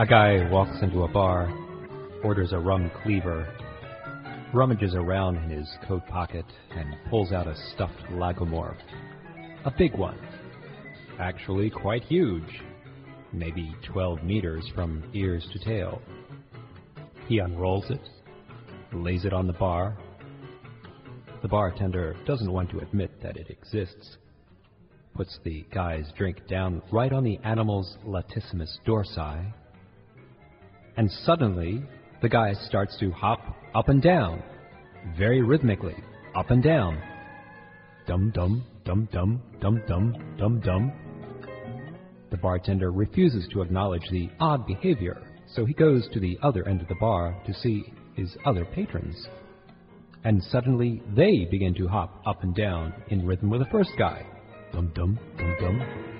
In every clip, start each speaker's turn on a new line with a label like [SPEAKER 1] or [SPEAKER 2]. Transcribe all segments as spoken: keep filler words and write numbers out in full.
[SPEAKER 1] A guy walks into a bar, orders a rum cleaver, rummages around in his coat pocket, and pulls out a stuffed lagomorph. A big one. Actually quite huge. Maybe twelve meters from ears to tail. He unrolls it, lays it on the bar. The bartender doesn't want to admit that it exists. Puts the guy's drink down right on the animal's latissimus dorsi. And suddenly, the guy starts to hop up and down, very rhythmically, up and down. Dum-dum, dum-dum, dum-dum, dum-dum. The bartender refuses to acknowledge the odd behavior, so he goes to the other end of the bar to see his other patrons. And suddenly, they begin to hop up and down in rhythm with the first guy. Dum-dum, dum-dum.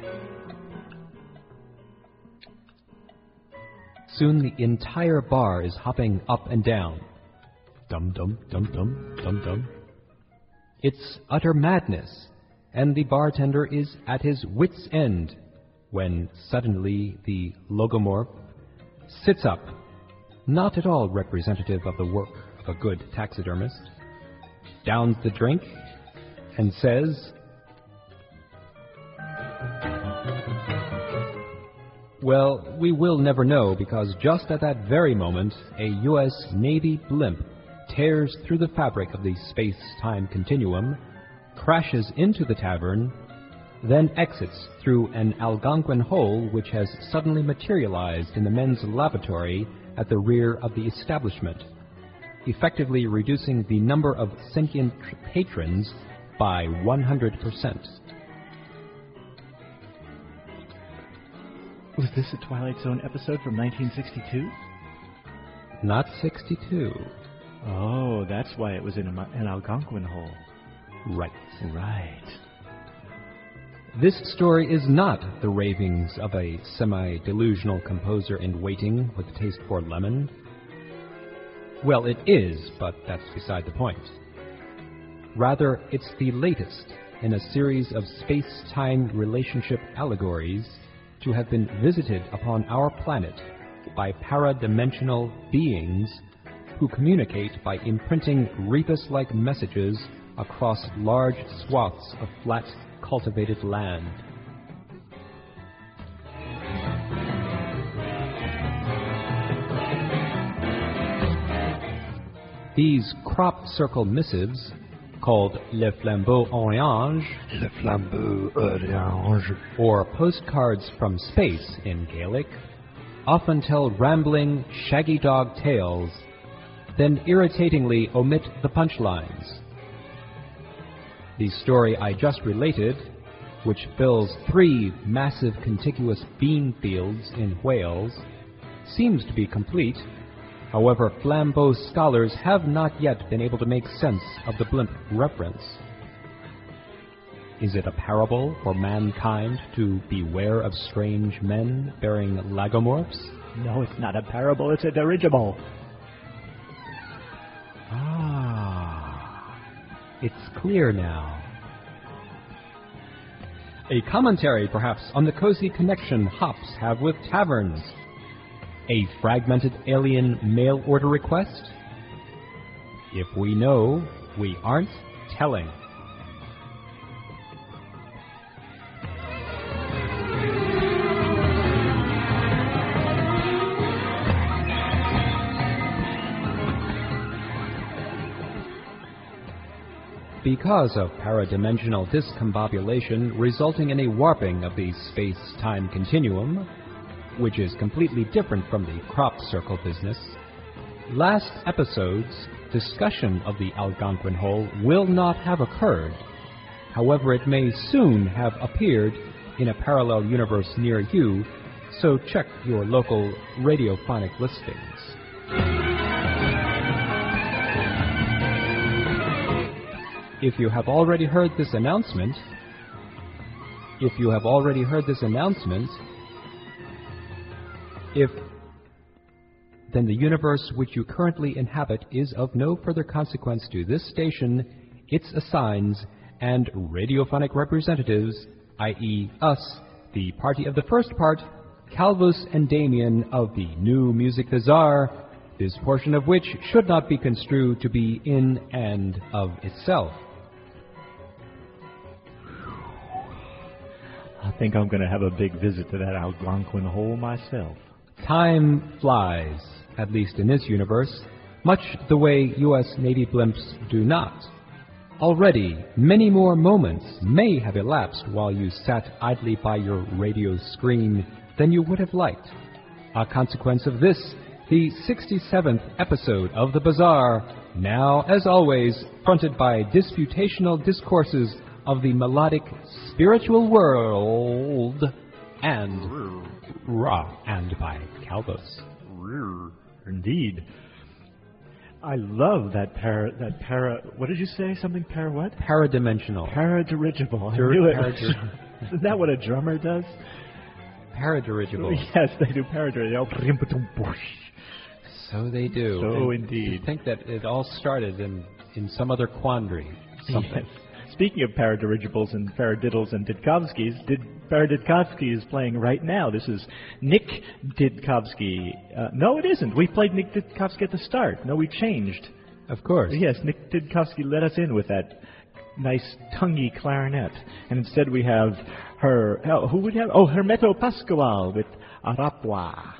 [SPEAKER 1] Soon the entire bar is hopping up and down. Dum-dum, dum-dum, dum-dum. It's utter madness, and the bartender is at his wit's end when suddenly the logomorph sits up, not at all representative of the work of a good taxidermist, downs the drink, and says, well, we will never know, because just at that very moment, a U S Navy blimp tears through the fabric of the space-time continuum, crashes into the tavern, then exits through an Algonquin hole which has suddenly materialized in the men's lavatory at the rear of the establishment, effectively reducing the number of sentient patrons by one hundred percent.
[SPEAKER 2] Was this a Twilight Zone episode from nineteen sixty-two?
[SPEAKER 1] Not sixty-two.
[SPEAKER 2] Oh, that's why it was in a, an Algonquin hole.
[SPEAKER 1] Right.
[SPEAKER 2] Right.
[SPEAKER 1] This story is not the ravings of a semi-delusional composer in waiting with a taste for lemon. Well, it is, but that's beside the point. Rather, it's the latest in a series of space-time relationship allegories to have been visited upon our planet by paradimensional beings who communicate by imprinting rebus-like messages across large swaths of flat, cultivated land. These crop circle missives, called Le Flambeau Orange,
[SPEAKER 2] Le Flambeau Orange,
[SPEAKER 1] or postcards from space in Gaelic, often tell rambling, shaggy dog tales, then irritatingly omit the punchlines. The story I just related, which fills three massive contiguous bean fields in Wales, seems to be complete. However, Flambeau scholars have not yet been able to make sense of the blimp reference. Is it a parable for mankind to beware of strange men bearing lagomorphs?
[SPEAKER 2] No, it's not a parable, it's a dirigible.
[SPEAKER 1] Ah, it's clear now. A commentary, perhaps, on the cozy connection hops have with taverns. A fragmented alien mail order request? If we know, we aren't telling. Because of paradimensional discombobulation resulting in a warping of the space-time continuum, which is completely different from the crop circle business, last episode's discussion of the Algonquin hole will not have occurred. However, it may soon have appeared in a parallel universe near you, so check your local radiophonic listings. If you have already heard this announcement, if you have already heard this announcement, if then the universe which you currently inhabit is of no further consequence to this station, its assigns, and radiophonic representatives, that is us, the party of the first part, Calvus and Damien of the New Music Bazaar, this portion of which should not be construed to be in and of itself.
[SPEAKER 2] I think I'm going to have a big visit to that Algonquin hole myself.
[SPEAKER 1] Time flies, at least in this universe, much the way U S Navy blimps do not. Already, many more moments may have elapsed while you sat idly by your radio screen than you would have liked. A consequence of this, the sixty-seventh episode of The Bazaar, now, as always, fronted by disputational discourses of the melodic spiritual world, and Ra, and by Calvus.
[SPEAKER 2] Indeed. I love that para, that para, what did you say? Something para what?
[SPEAKER 1] Paradimensional.
[SPEAKER 2] Paradirigible. I
[SPEAKER 1] Dir-
[SPEAKER 2] knew it.
[SPEAKER 1] paradirigible.
[SPEAKER 2] Isn't that what a drummer does?
[SPEAKER 1] Paradirigible.
[SPEAKER 2] Yes, they do paradirigible.
[SPEAKER 1] So they do.
[SPEAKER 2] So
[SPEAKER 1] And
[SPEAKER 2] indeed.
[SPEAKER 1] I think that it all started in, in some other quandary. Something.
[SPEAKER 2] Yes. Speaking of paradirigibles and paradiddles and Didkovskis, Did Paradidkovsky is playing right now. This is Nick Didkovsky. Uh, no, it isn't. We played Nick Didkovsky at the start. No, we changed.
[SPEAKER 1] Of course.
[SPEAKER 2] Yes, Nick Didkovsky let us in with that nice tonguey clarinet. And instead we have her, oh, who would have? Oh, Hermeto Pascual with Arapua.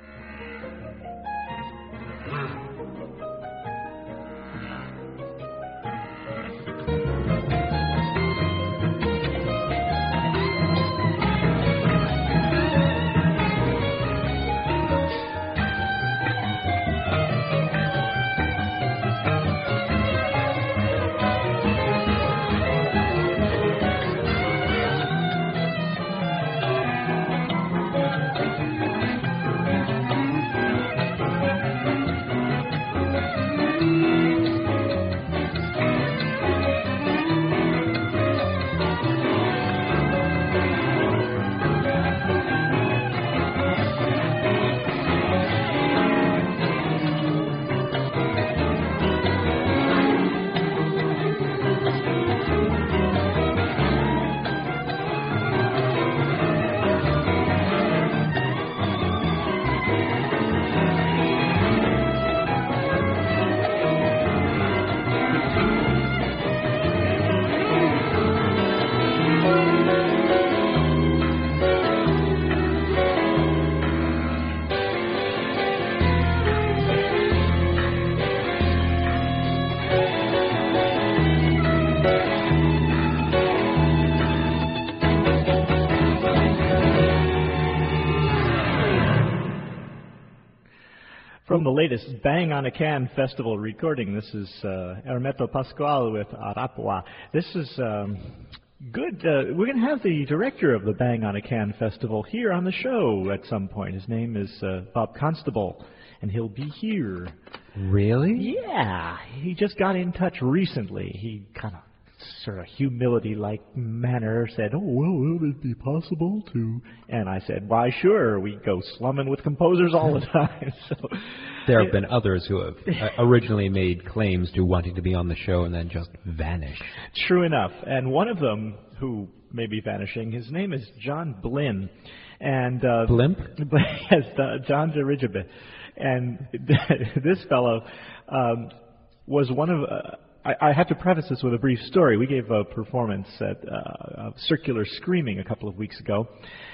[SPEAKER 2] From the latest Bang on a Can Festival recording, this is uh, Hermeto Pascual with Arapua. This is um, good. Uh, we're going to have the director of the Bang on a Can Festival here on the show at some point. His name is uh, Bob Constable, and he'll be here.
[SPEAKER 1] Really?
[SPEAKER 2] Yeah. He just got in touch recently. He kind of sort of humility-like manner said, oh, well, will it be possible to... And I said, why, sure, we go slumming with composers all the time. So,
[SPEAKER 1] there have been others who have uh, originally made claims to wanting to be on the show and then just vanished.
[SPEAKER 2] True enough. And one of them who may be vanishing, his name is John Blinn. And, uh,
[SPEAKER 1] Blimp?
[SPEAKER 2] Yes, uh, John Dirigible. And this fellow um, was one of... Uh, I, I have to preface this with a brief story. We gave a performance at uh, Circular Screaming a couple of weeks ago,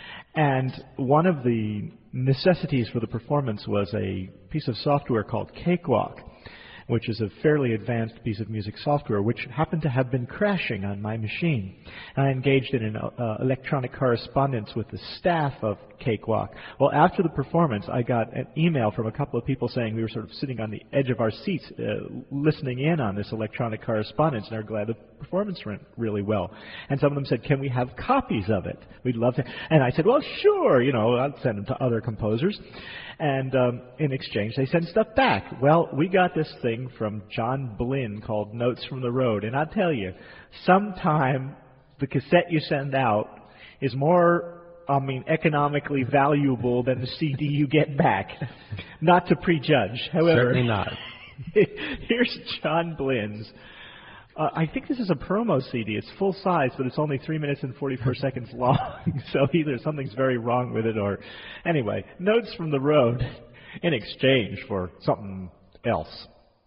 [SPEAKER 2] and one of the necessities for the performance was a piece of software called Cakewalk, which is a fairly advanced piece of music software, which happened to have been crashing on my machine. And I engaged in an uh, electronic correspondence with the staff of Cakewalk. Well, after the performance, I got an email from a couple of people saying we were sort of sitting on the edge of our seats uh, listening in on this electronic correspondence, and are glad the performance went really well. And some of them said, can we have copies of it? We'd love to. And I said, well, sure, you know, I'll send them to other composers. And um, in exchange, they send stuff back. Well, we got this thing from John Blinn called Notes from the Road. And I'll tell you, sometime the cassette you send out is more, I mean, economically valuable than the C D you get back. Not to prejudge, however.
[SPEAKER 1] Certainly not.
[SPEAKER 2] Here's John Blinn's Uh, I think this is a promo C D. It's full size, but it's only three minutes and forty-four seconds long. So either something's very wrong with it or... Anyway, Notes from the Road in exchange for something else.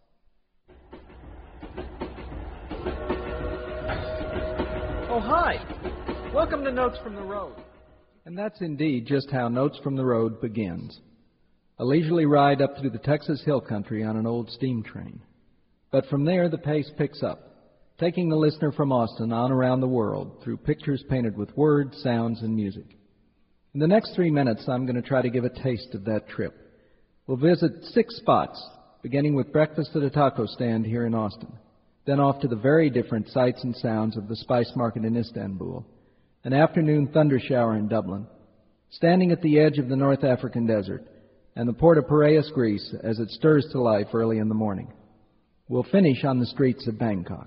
[SPEAKER 3] Oh, hi. Welcome to Notes from the Road.
[SPEAKER 4] And that's indeed just how Notes from the Road begins. A leisurely ride up through the Texas Hill Country on an old steam train. But from there, the pace picks up, taking the listener from Austin on around the world through pictures painted with words, sounds, and music. In the next three minutes, I'm going to try to give a taste of that trip. We'll visit six spots, beginning with breakfast at a taco stand here in Austin, then off to the very different sights and sounds of the Spice Market in Istanbul, an afternoon thunder shower in Dublin, standing at the edge of the North African desert, and the port of Piraeus, Greece, as it stirs to life early in the morning. We'll finish on the streets of Bangkok.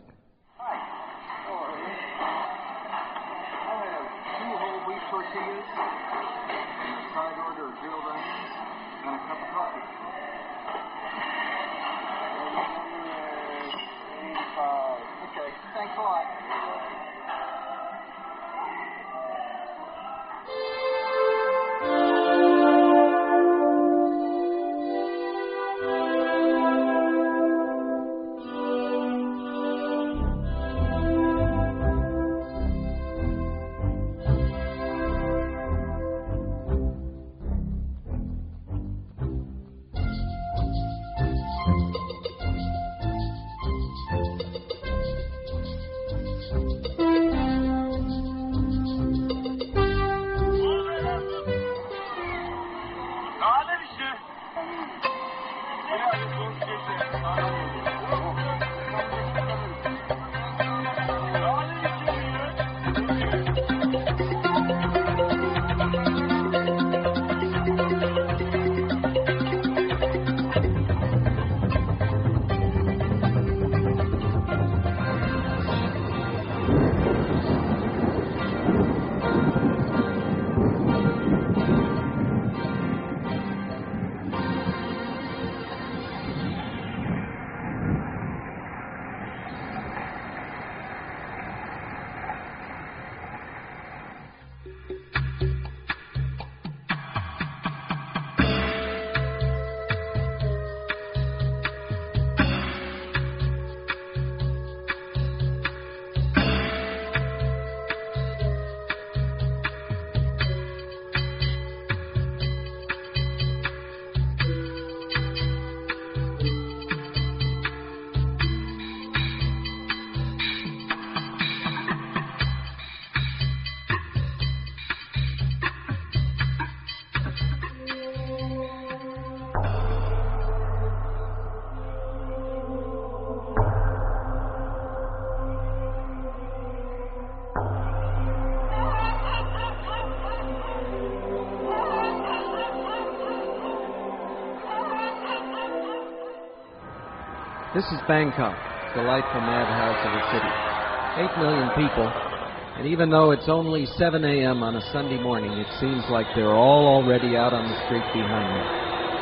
[SPEAKER 4] This is Bangkok, delightful madhouse of a city. Eight million people, and even though it's only seven a.m. on a Sunday morning, it seems like they're all already out on the street behind me.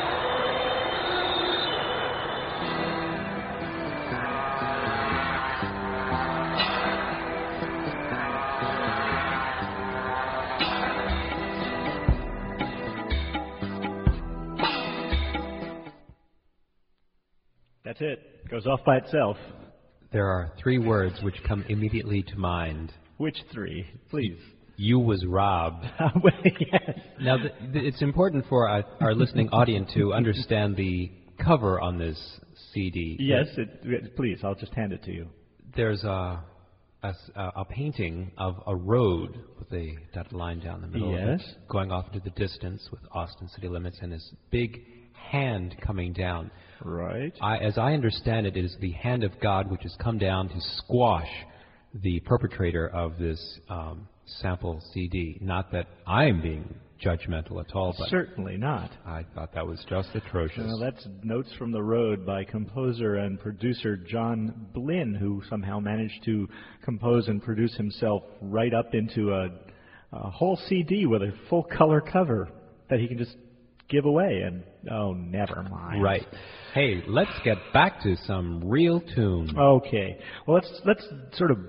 [SPEAKER 2] That's it. Goes off by itself.
[SPEAKER 1] There are three words which come immediately to mind.
[SPEAKER 2] Which three? Please.
[SPEAKER 1] You was robbed.
[SPEAKER 2] Well, yes.
[SPEAKER 1] Now, th- th- it's important for our, our listening audience to understand the cover on this C D.
[SPEAKER 2] Yes, it, please. I'll just hand it to you.
[SPEAKER 1] There's a, a, a painting of a road with a dotted line down the middle
[SPEAKER 2] yes.
[SPEAKER 1] of it, going off into the distance with Austin city limits and this big hand coming down.
[SPEAKER 2] Right.
[SPEAKER 1] I, as I understand it, it is the hand of God which has come down to squash the perpetrator of this um, sample C D. Not that I'm being judgmental at all, but
[SPEAKER 2] certainly not.
[SPEAKER 1] I thought that was just atrocious.
[SPEAKER 2] Well, that's Notes from the Road by composer and producer John Blinn, who somehow managed to compose and produce himself right up into a, a whole C D with a full color cover that he can just give away. And oh, never mind.
[SPEAKER 1] Right. Hey, let's get back to some real tune.
[SPEAKER 2] Okay. Well, let's let's sort of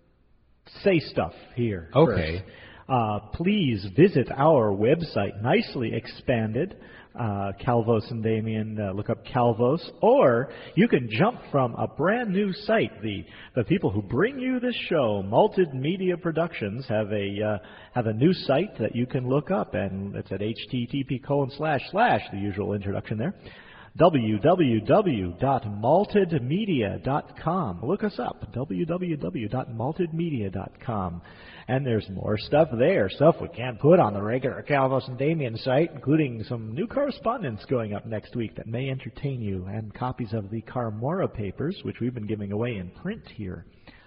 [SPEAKER 2] say stuff here.
[SPEAKER 1] Okay.
[SPEAKER 2] First. Uh, please visit our website, nicely expanded. Uh, Calvos and Damien, uh, look up Calvos, or you can jump from a brand new site. The the people who bring you this show, Malted Media Productions, have a uh, have a new site that you can look up, and it's at http colon slash slash the usual introduction there. w w w dot malted media dot com. Look us up, w w w dot malted media dot com. And there's more stuff there, stuff we can't put on the regular Calvos and Damien site, including some new correspondence going up next week that may entertain you, and copies of the Carmora papers, which we've been giving away in print here.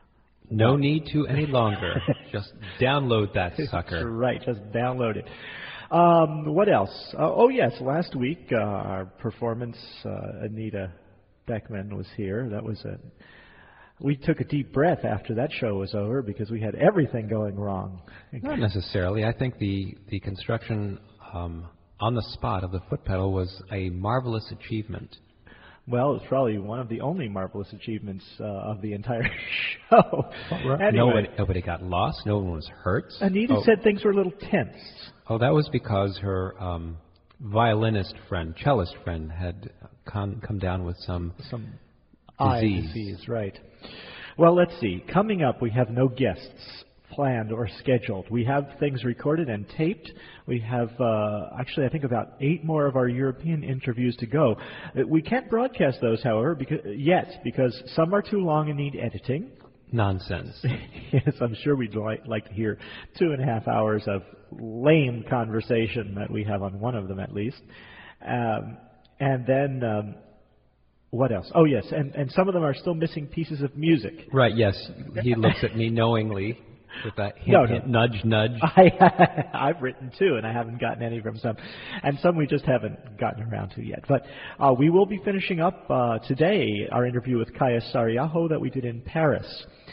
[SPEAKER 1] No need to any longer. Just download that sucker.
[SPEAKER 2] That's right, just download it. Um, what else? Uh, oh, yes, last week uh, our performance, uh, Anita Beckman was here. That was a... We took a deep breath after that show was over because we had everything going wrong.
[SPEAKER 1] Not necessarily. I think the, the construction um, on the spot of the foot pedal was a marvelous achievement.
[SPEAKER 2] Well, it's probably one of the only marvelous achievements uh, of the entire show. Anyway,
[SPEAKER 1] nobody, nobody got lost. No one was hurt.
[SPEAKER 2] Anita
[SPEAKER 1] oh.
[SPEAKER 2] said things were a little tense.
[SPEAKER 1] Oh, that was because her um, violinist friend, cellist friend, had come, come down with some,
[SPEAKER 2] some
[SPEAKER 1] disease.
[SPEAKER 2] eye disease, right. Well, let's see. Coming up, we have no guests planned or scheduled. We have things recorded and taped. We have, uh, actually, I think about eight more of our European interviews to go. Uh, we can't broadcast those, however, because, yet, because some are too long and need editing.
[SPEAKER 1] Nonsense.
[SPEAKER 2] Yes, I'm sure we'd li- like to hear two and a half hours of lame conversation that we have on one of them at least. Um, and then... Um, What else? Oh, yes, and, and some of them are still missing pieces of music.
[SPEAKER 1] Right, yes. He looks at me knowingly with that hint,
[SPEAKER 2] No, no.
[SPEAKER 1] hint, nudge, nudge.
[SPEAKER 2] I, I've written two, and I haven't gotten any from some. And some we just haven't gotten around to yet. But uh, we will be finishing up uh, today our interview with Kaya Sariaho that we did in Paris.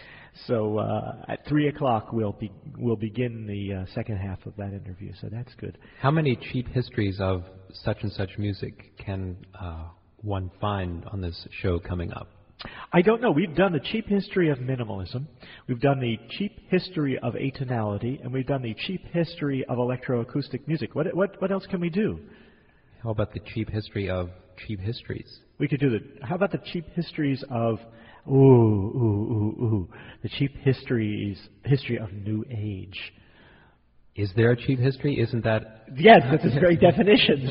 [SPEAKER 2] So uh, at three o'clock we'll, be, we'll begin the uh, second half of that interview, so that's good.
[SPEAKER 1] How many cheap histories of such and such music can... Uh, one find on this show coming up?
[SPEAKER 2] I don't know. We've done the cheap history of minimalism. We've done the cheap history of atonality, and we've done the cheap history of electroacoustic music. What what what else can we do?
[SPEAKER 1] How about the cheap history of cheap histories?
[SPEAKER 2] We could do the. How about the cheap histories of ooh ooh ooh ooh the cheap histories history of New Age.
[SPEAKER 1] Is there a cheap history? Isn't that...
[SPEAKER 2] Yes, that's its very definition.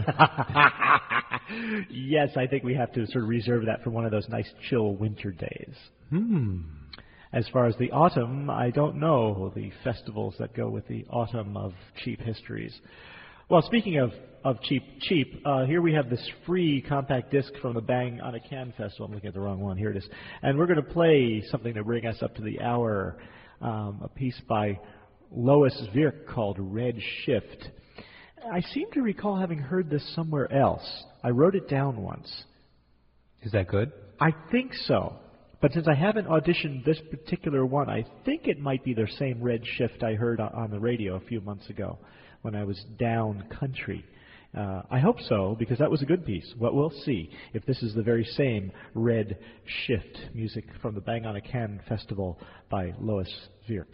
[SPEAKER 2] Yes, I think we have to sort of reserve that for one of those nice chill winter days.
[SPEAKER 1] Hmm.
[SPEAKER 2] As far as the autumn, I don't know the festivals that go with the autumn of cheap histories. Well, speaking of, of cheap, cheap, uh, here we have this free compact disc from the Bang on a Can Festival. I'm looking at the wrong one. Here it is. And we're going to play something to bring us up to the hour, um, a piece by Lois Virk called Red Shift. I seem to recall having heard this somewhere else. I wrote it down once.
[SPEAKER 1] Is that good?
[SPEAKER 2] I think so. But since I haven't auditioned this particular one, I think it might be the same Red Shift I heard on the radio a few months ago when I was down country. Uh, I hope so, because that was a good piece. Well, we'll see if this is the very same Red Shift, music from the Bang on a Can Festival by Lois Virk.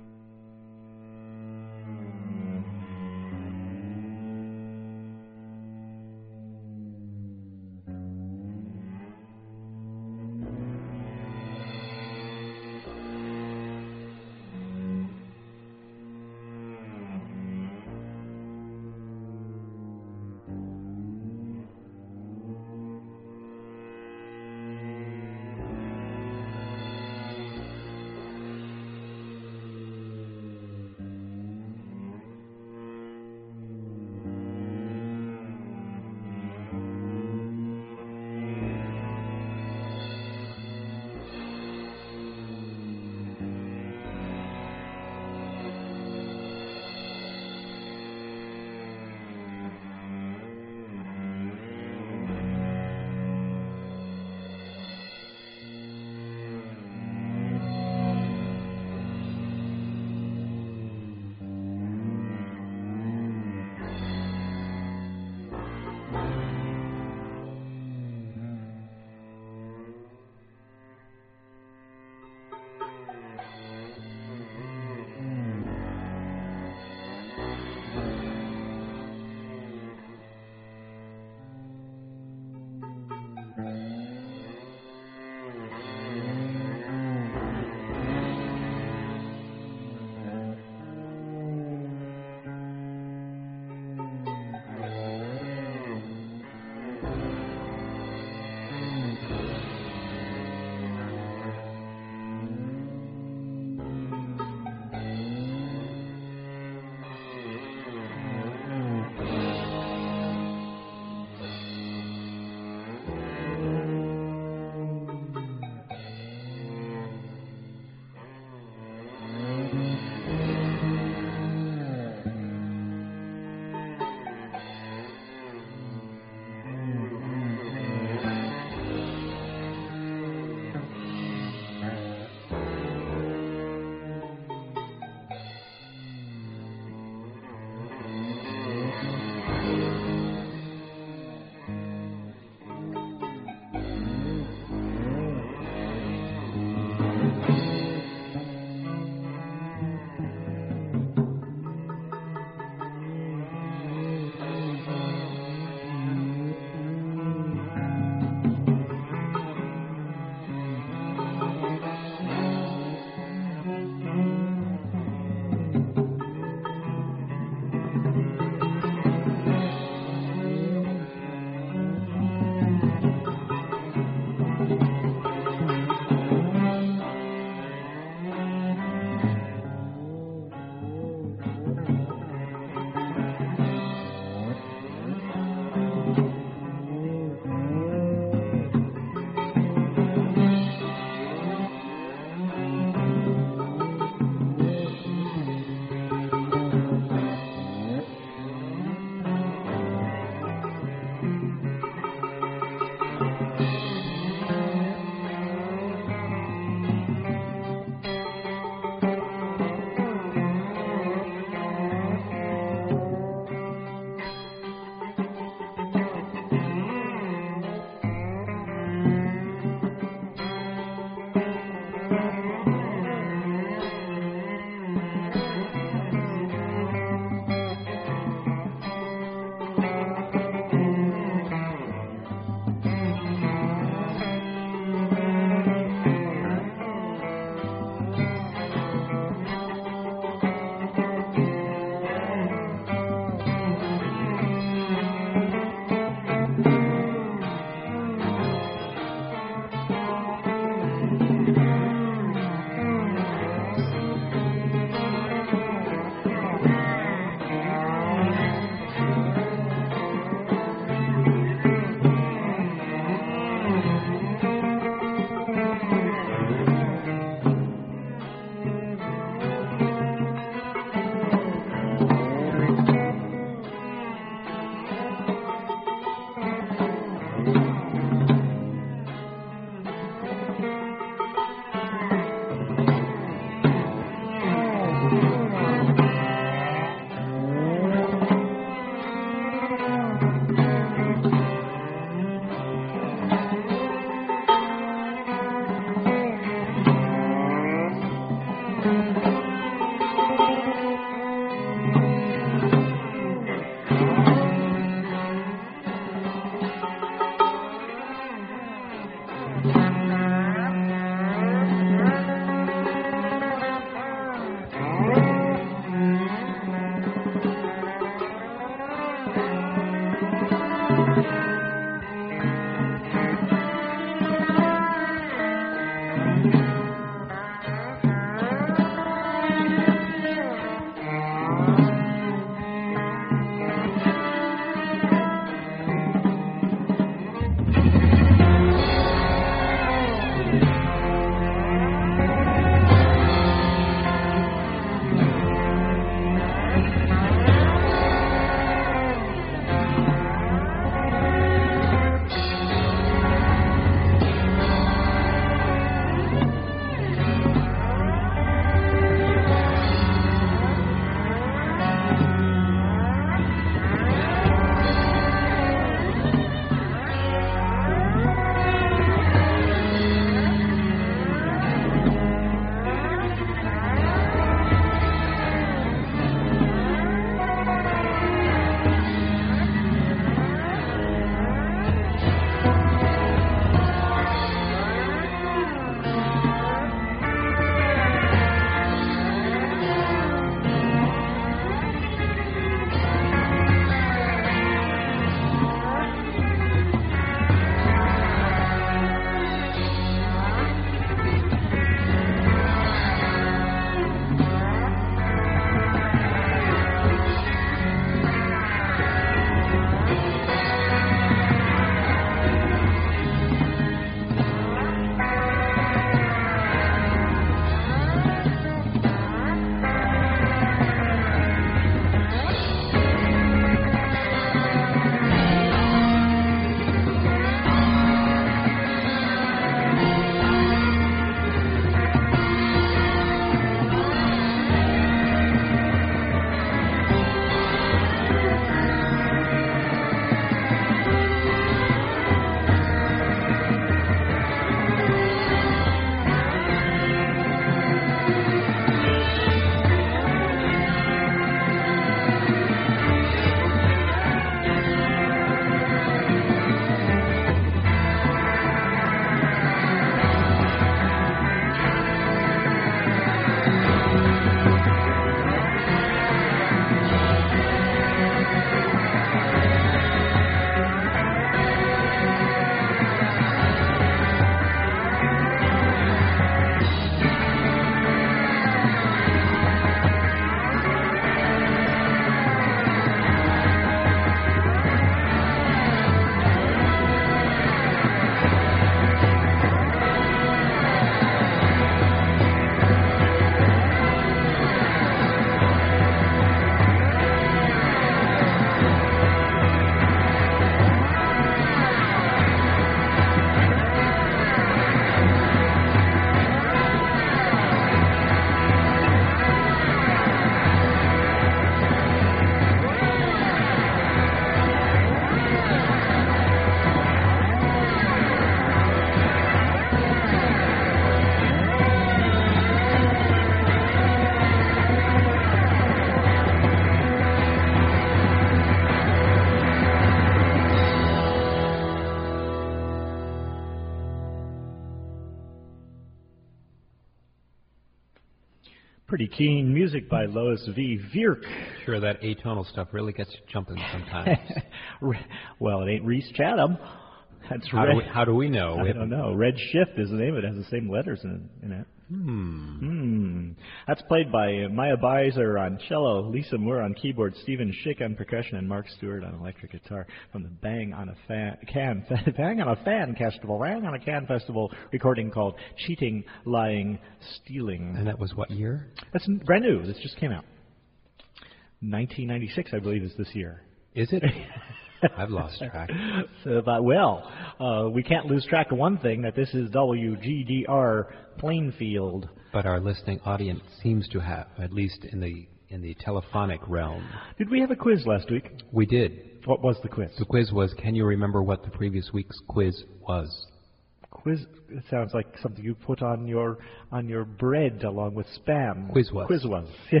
[SPEAKER 2] Pretty keen music by Lois V. Vierk.
[SPEAKER 1] Sure, that atonal stuff really gets you jumping sometimes.
[SPEAKER 2] Well, it ain't Reese Chatham. That's
[SPEAKER 1] how,
[SPEAKER 2] Red,
[SPEAKER 1] do we, how do we know?
[SPEAKER 2] I
[SPEAKER 1] We
[SPEAKER 2] don't know. Red Shift is the name of it. It has the same letters in, in it.
[SPEAKER 1] Hmm.
[SPEAKER 2] Hmm. That's played by uh, Maya Beiser on cello, Lisa Moore on keyboard, Stephen Schick on percussion, and Mark Stewart on electric guitar from the Bang on a Fan, Can, Bang on a Fan Festival, Bang on a Can Festival recording called Cheating, Lying, Stealing.
[SPEAKER 1] And that was what year?
[SPEAKER 2] That's brand new. This just came out. nineteen ninety-six, I believe, is this year.
[SPEAKER 1] Is it? I've lost track.
[SPEAKER 2] So, but, well, uh, we can't lose track of one thing, that this is W G D R Plainfield.
[SPEAKER 1] But our listening audience seems to have, at least in the in the telephonic realm.
[SPEAKER 2] Did we have a quiz last week?
[SPEAKER 1] We did.
[SPEAKER 2] What was the quiz?
[SPEAKER 1] The quiz was, can you remember what the previous week's quiz was?
[SPEAKER 2] Quiz, it sounds like something you put on your on your bread along with Spam.
[SPEAKER 1] Quiz was.
[SPEAKER 2] Quiz was, yes.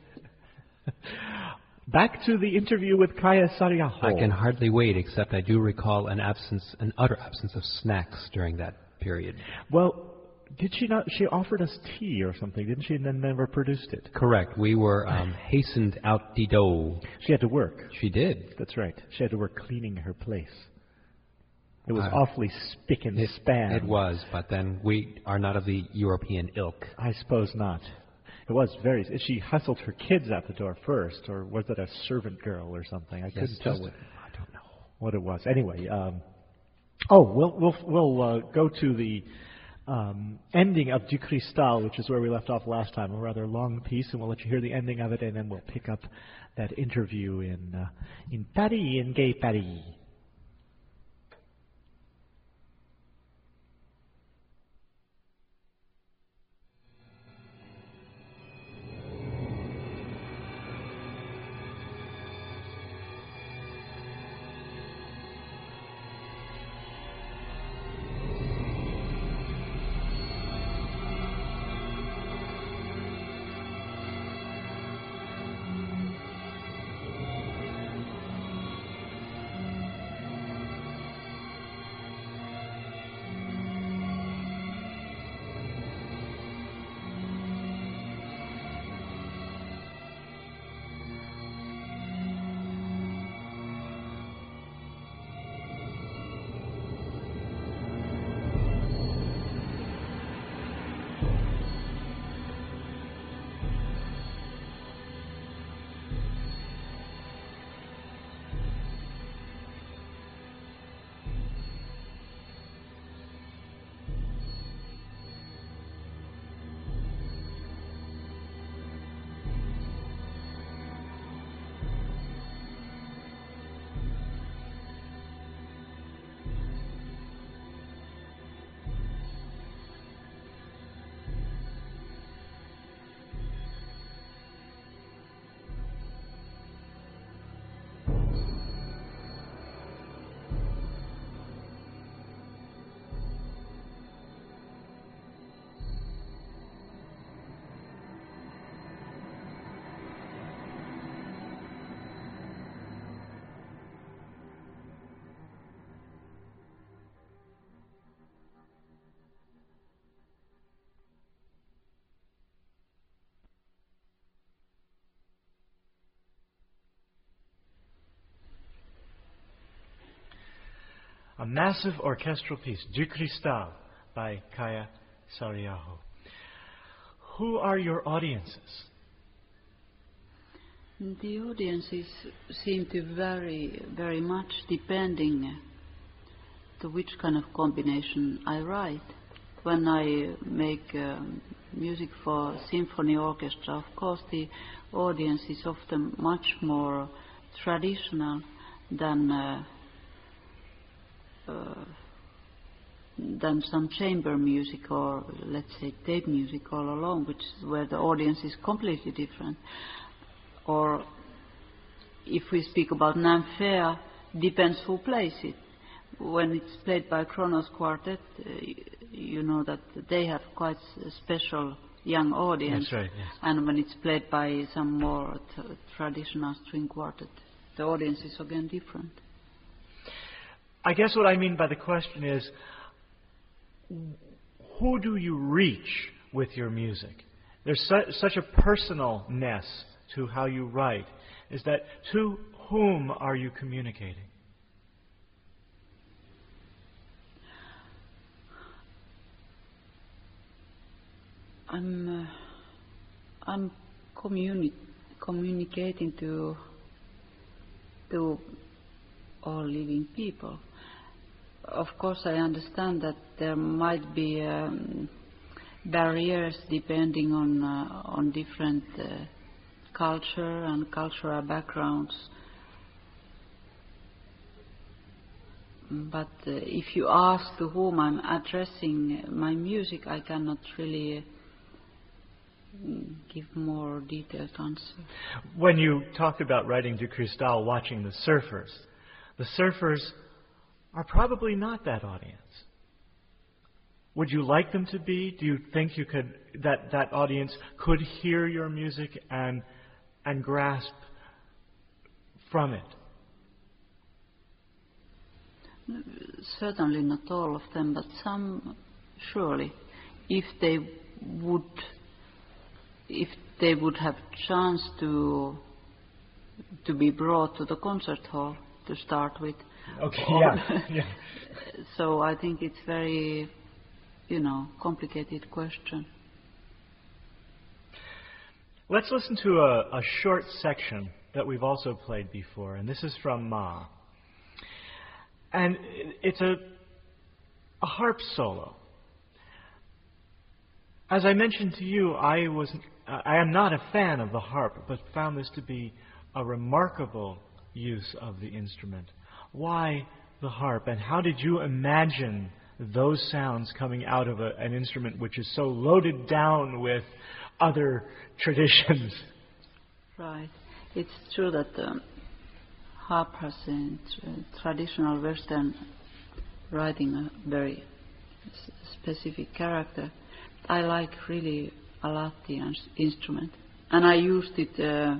[SPEAKER 2] Back to the interview with Kaya Saariaho.
[SPEAKER 1] I can hardly wait, except I do recall an absence, an utter absence of snacks during that period.
[SPEAKER 2] Well, did she not? She offered us tea or something, didn't she? And then never produced it.
[SPEAKER 1] Correct. We were um, hastened out the door.
[SPEAKER 2] She had to work.
[SPEAKER 1] She did.
[SPEAKER 2] That's right. She had to work cleaning her place. It was
[SPEAKER 1] Uh,
[SPEAKER 2] awfully spick and
[SPEAKER 1] It,
[SPEAKER 2] span.
[SPEAKER 1] it was, but then we are not of the European ilk.
[SPEAKER 2] I suppose not. It was very. She hustled her kids out the door first, or was it a servant girl or something? I couldn't
[SPEAKER 1] Yes,
[SPEAKER 2] tell
[SPEAKER 1] just-
[SPEAKER 2] what,
[SPEAKER 1] I don't know.
[SPEAKER 2] what it was. Anyway, um, oh, we'll we'll we'll uh, go to the um, ending of Du Cristal, which is where we left off last time. A rather long piece, and we'll let you hear the ending of it, and then we'll pick up that interview in uh, in Paris, in Gay Paris. A massive orchestral piece, Du Cristal, by Kaya Saariaho. Who are your audiences?
[SPEAKER 5] The audiences seem to vary very much depending to which kind of combination I write. When I make um, music for symphony orchestra, of course the audience is often much more traditional than uh, uh, than some chamber music or, let's say, tape music all along, which is where the audience is completely different. Or if we speak about Nymphaea, depends who plays it. When it's played by Kronos Quartet, uh, you know that they have quite a special young audience.
[SPEAKER 2] That's right, yes.
[SPEAKER 5] And when it's played by some more t- traditional string quartet, the audience is again different.
[SPEAKER 2] I guess what I mean by the question is, who do you reach with your music? There's su- such a personalness to how you write. Is that to whom are you communicating?
[SPEAKER 5] I'm uh, I'm communi- communicating to to all living people. Of course, I understand that there might be um, barriers depending on uh, on different uh, culture and cultural backgrounds. But uh, if you ask to whom I'm addressing my music, I cannot really uh, give more detailed answer.
[SPEAKER 2] When you talked about writing to Cristal, watching the surfers, the surfers are probably not that audience. Would you like them to be? Do you think you could that that audience could hear your music and and grasp from it?
[SPEAKER 5] Certainly not all of them, but some surely, if they would, if they would have chance to to be brought to the concert hall to start with.
[SPEAKER 2] Okay.
[SPEAKER 5] Or,
[SPEAKER 2] Yeah. yeah.
[SPEAKER 5] So I think it's very, you know, complicated question.
[SPEAKER 2] Let's listen to a, a short section that we've also played before, and this is from Ma. And it's a, a harp solo. As I mentioned to you, I was I am not a fan of the harp, but found this to be a remarkable use of the instrument. Why the harp, and how did you imagine those sounds coming out of a, an instrument which is so loaded down with other traditions?
[SPEAKER 5] Right. It's true that the harp has in tra- traditional Western writing a very s- specific character. I like really a lot the ins- instrument, and I used it uh,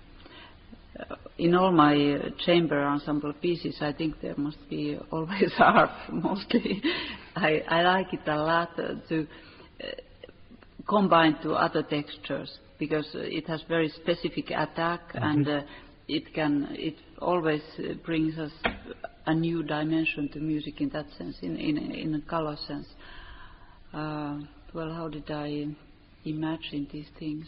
[SPEAKER 5] in all my uh, chamber ensemble pieces. I think there must be always harp mostly. I, I like it a lot uh, to uh, combine to other textures, because uh, it has very specific attack, mm-hmm. and uh, it can it always uh, brings us a new dimension to music in that sense, in in, in a color sense. Uh, well, how did I imagine these things?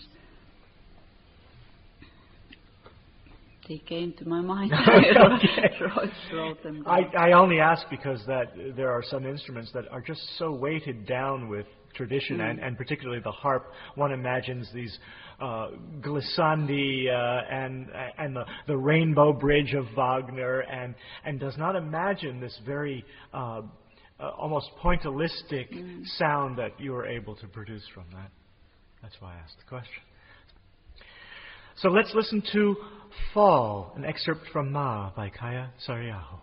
[SPEAKER 5] They came to my mind.
[SPEAKER 2] Okay.
[SPEAKER 5] Wrote them down.
[SPEAKER 2] I, I only ask because that there are some instruments that are just so weighted down with tradition, mm. and, and particularly the harp. One imagines these uh, glissandi uh, and and the, the Rainbow Bridge of Wagner, and and does not imagine this very uh, uh, almost pointillistic mm. sound that you were able to produce from that. That's why I asked the question. So let's listen to Fall, an excerpt from Ma by Kaya Saariaho.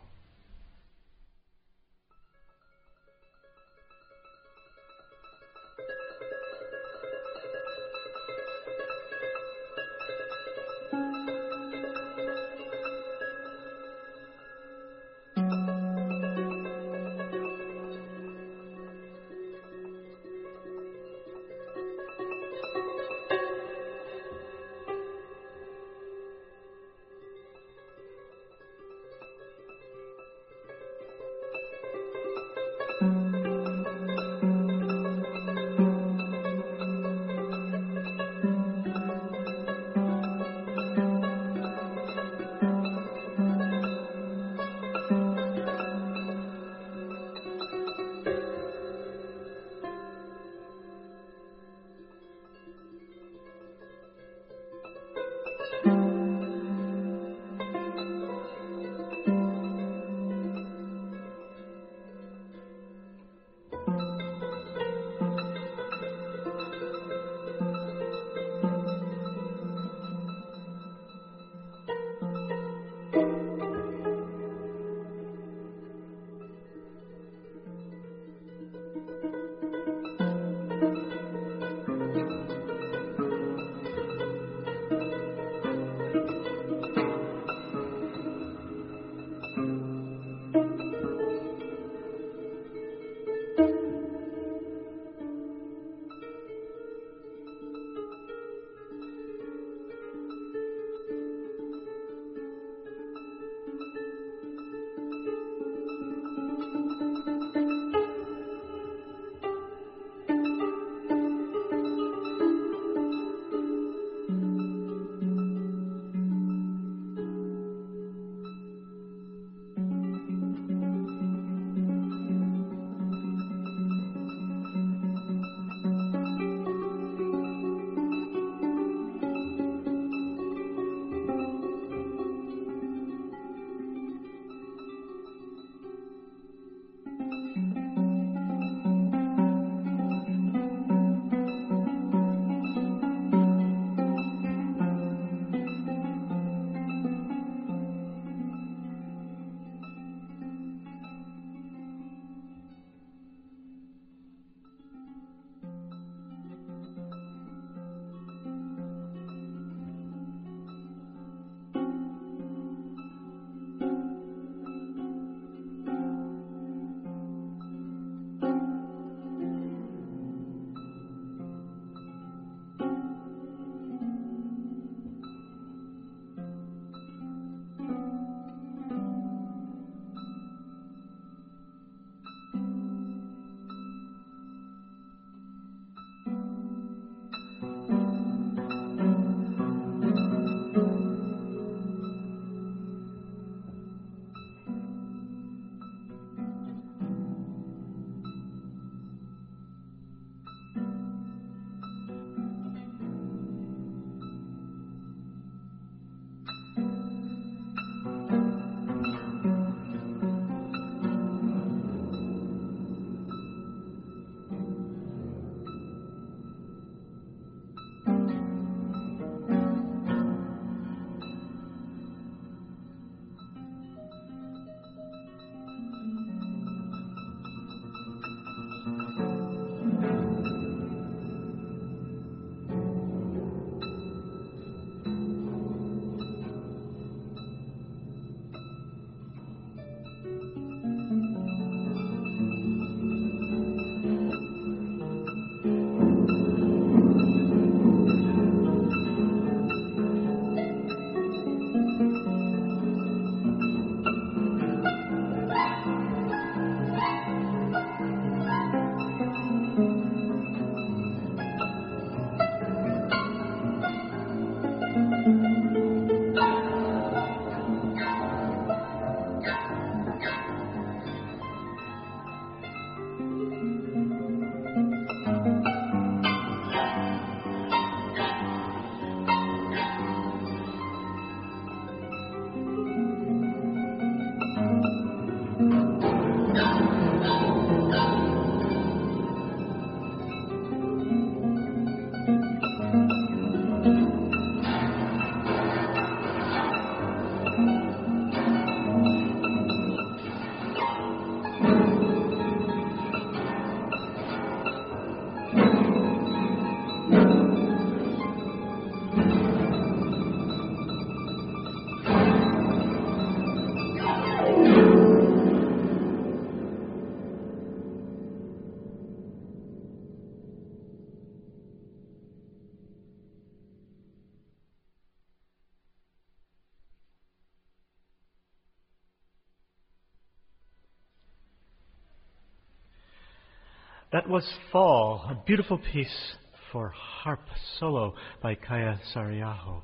[SPEAKER 3] That was Fall, a beautiful piece for harp solo by Kaya Sariaho.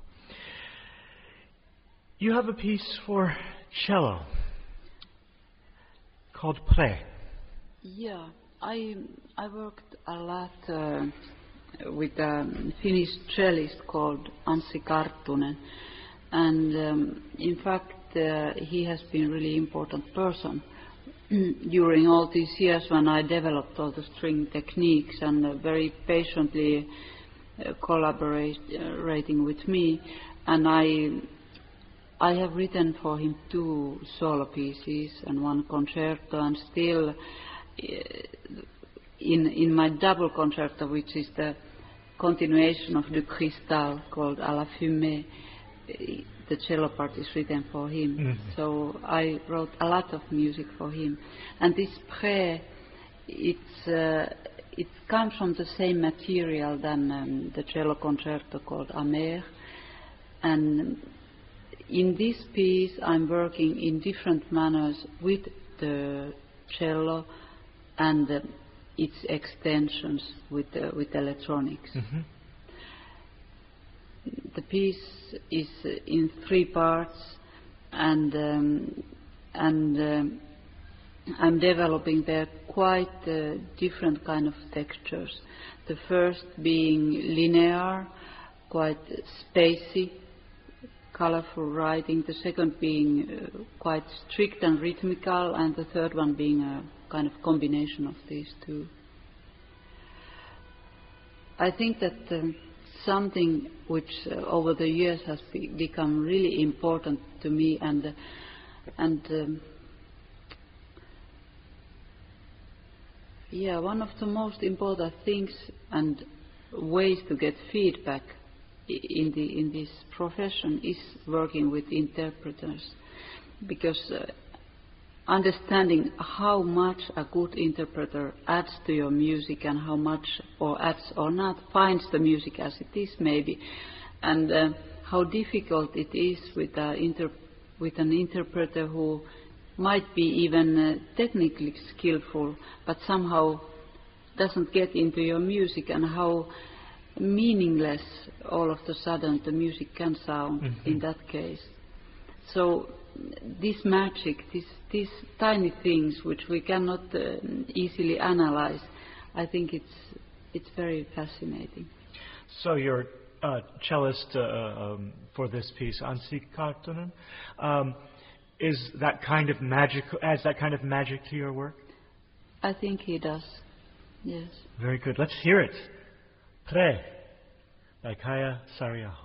[SPEAKER 3] You have a piece for cello called Pre.
[SPEAKER 5] Yeah, I I worked a lot uh, with a Finnish cellist called Anssi Karttunen, and um, in fact uh, he has been a really important person during all these years when I developed all the string techniques and uh, very patiently uh, collaborating with me. And I I have written for him two solo pieces and one concerto, and still uh, in in my double concerto, which is the continuation of Du Cristal called À la Fumée, the cello part is written for him. Mm-hmm. So I wrote a lot of music for him. And this Pré, it's, uh, it comes from the same material than um, the cello concerto called Amer. And in this piece I'm working in different manners with the cello and uh, its extensions with, uh, with electronics. Mm-hmm. The piece is in three parts, and um, and um, I'm developing there quite uh, different kind of textures. The first being linear, quite spacey, colorful writing. The second being uh, quite strict and rhythmical, and the third one being a kind of combination of these two. I think that um, something which uh, over the years has be become really important to me, and uh, and um, yeah, one of the most important things and ways to get feedback in the in this profession is working with interpreters, because uh, understanding how much a good interpreter adds to your music and how much or adds or not finds the music as it is maybe, and uh, how difficult it is with, a inter with an interpreter who might be even uh, technically skillful but somehow doesn't get into your music, and how meaningless all of a sudden the music can sound mm-hmm. in that case. So this magic, this, these tiny things which we cannot uh, easily analyze, I think it's it's very fascinating.
[SPEAKER 3] So your uh, cellist uh, um, for this piece, Anssi Karttunen, um, is that kind of magic? Adds that kind of magic to your work?
[SPEAKER 5] I think he does. Yes.
[SPEAKER 3] Very good. Let's hear it. Pre by Kaya Sariaho.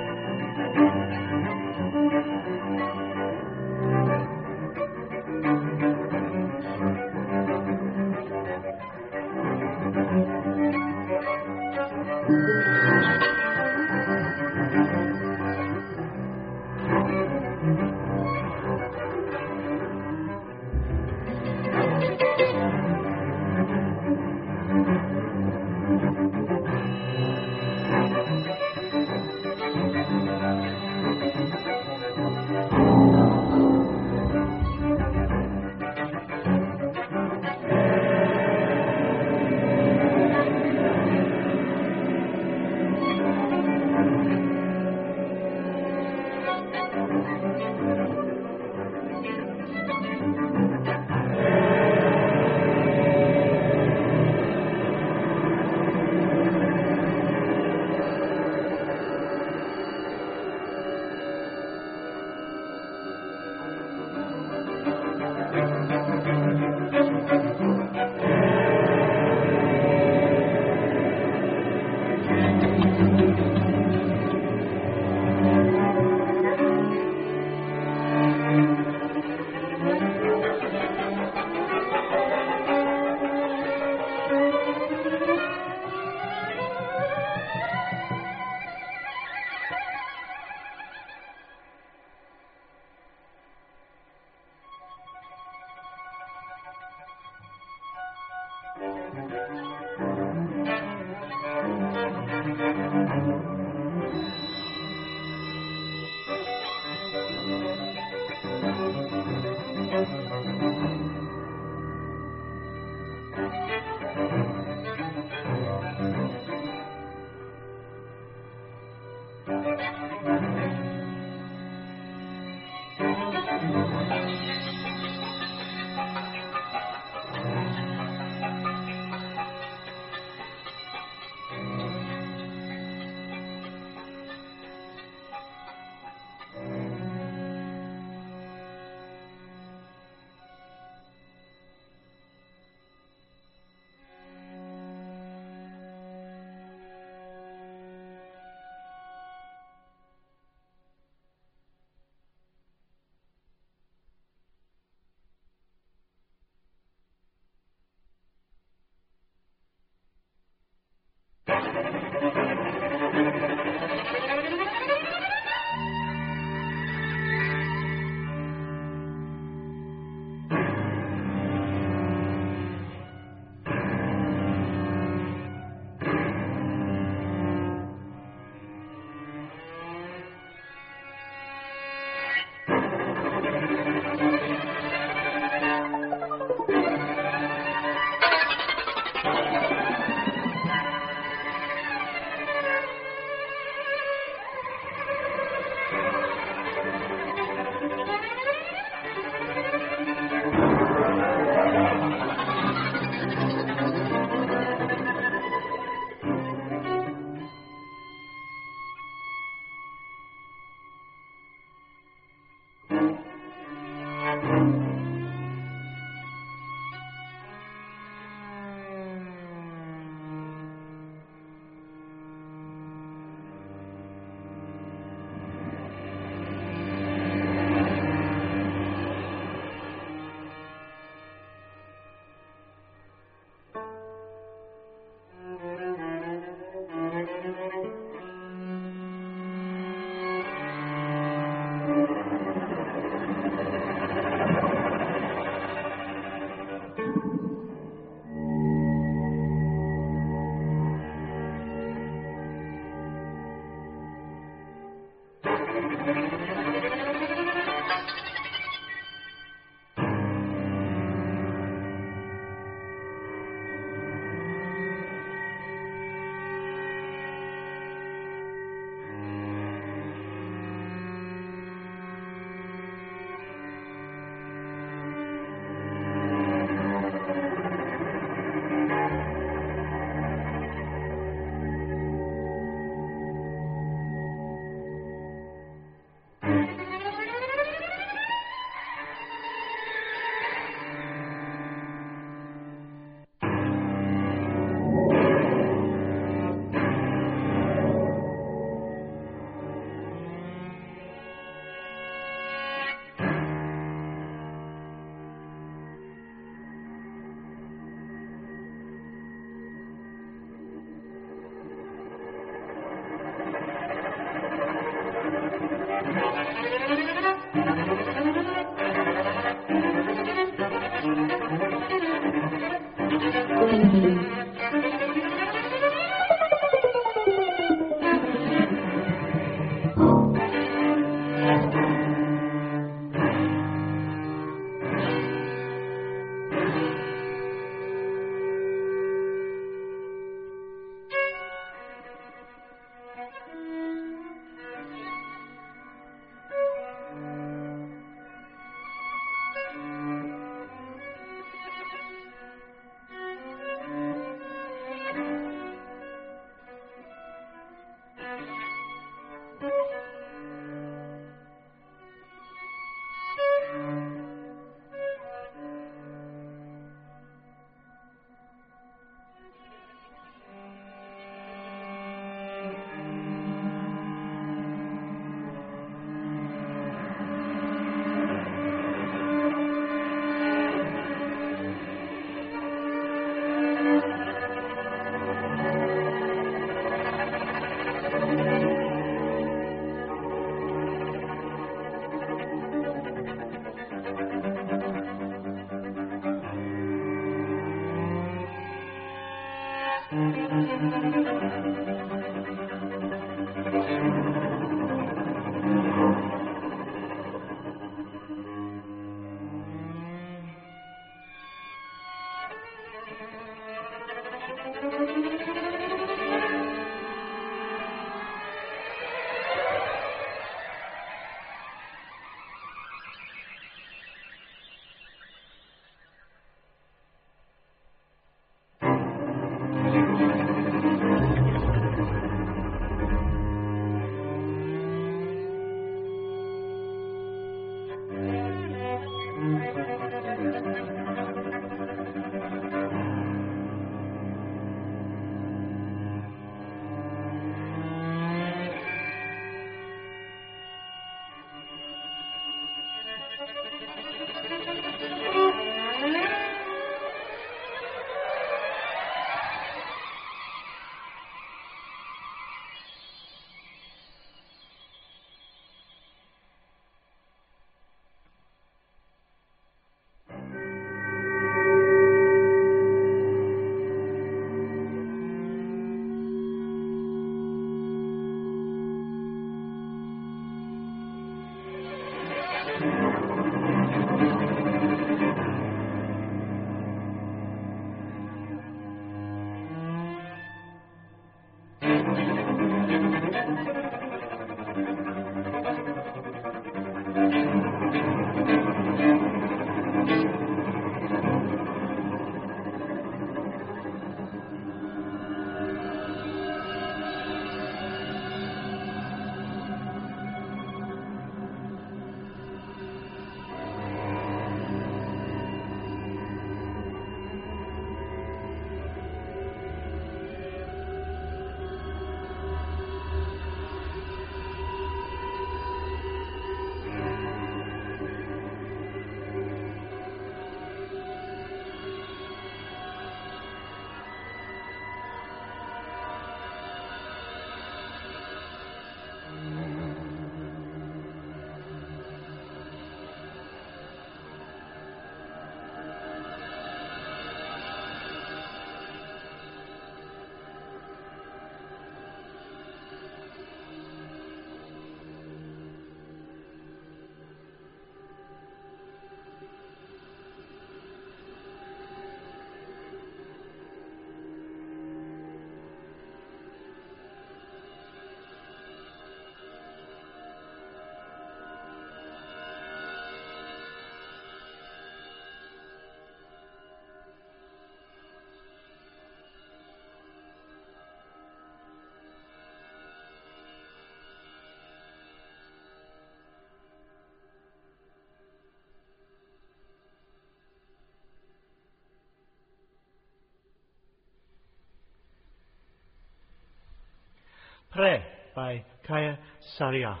[SPEAKER 3] Pre by Kaija Saariaho.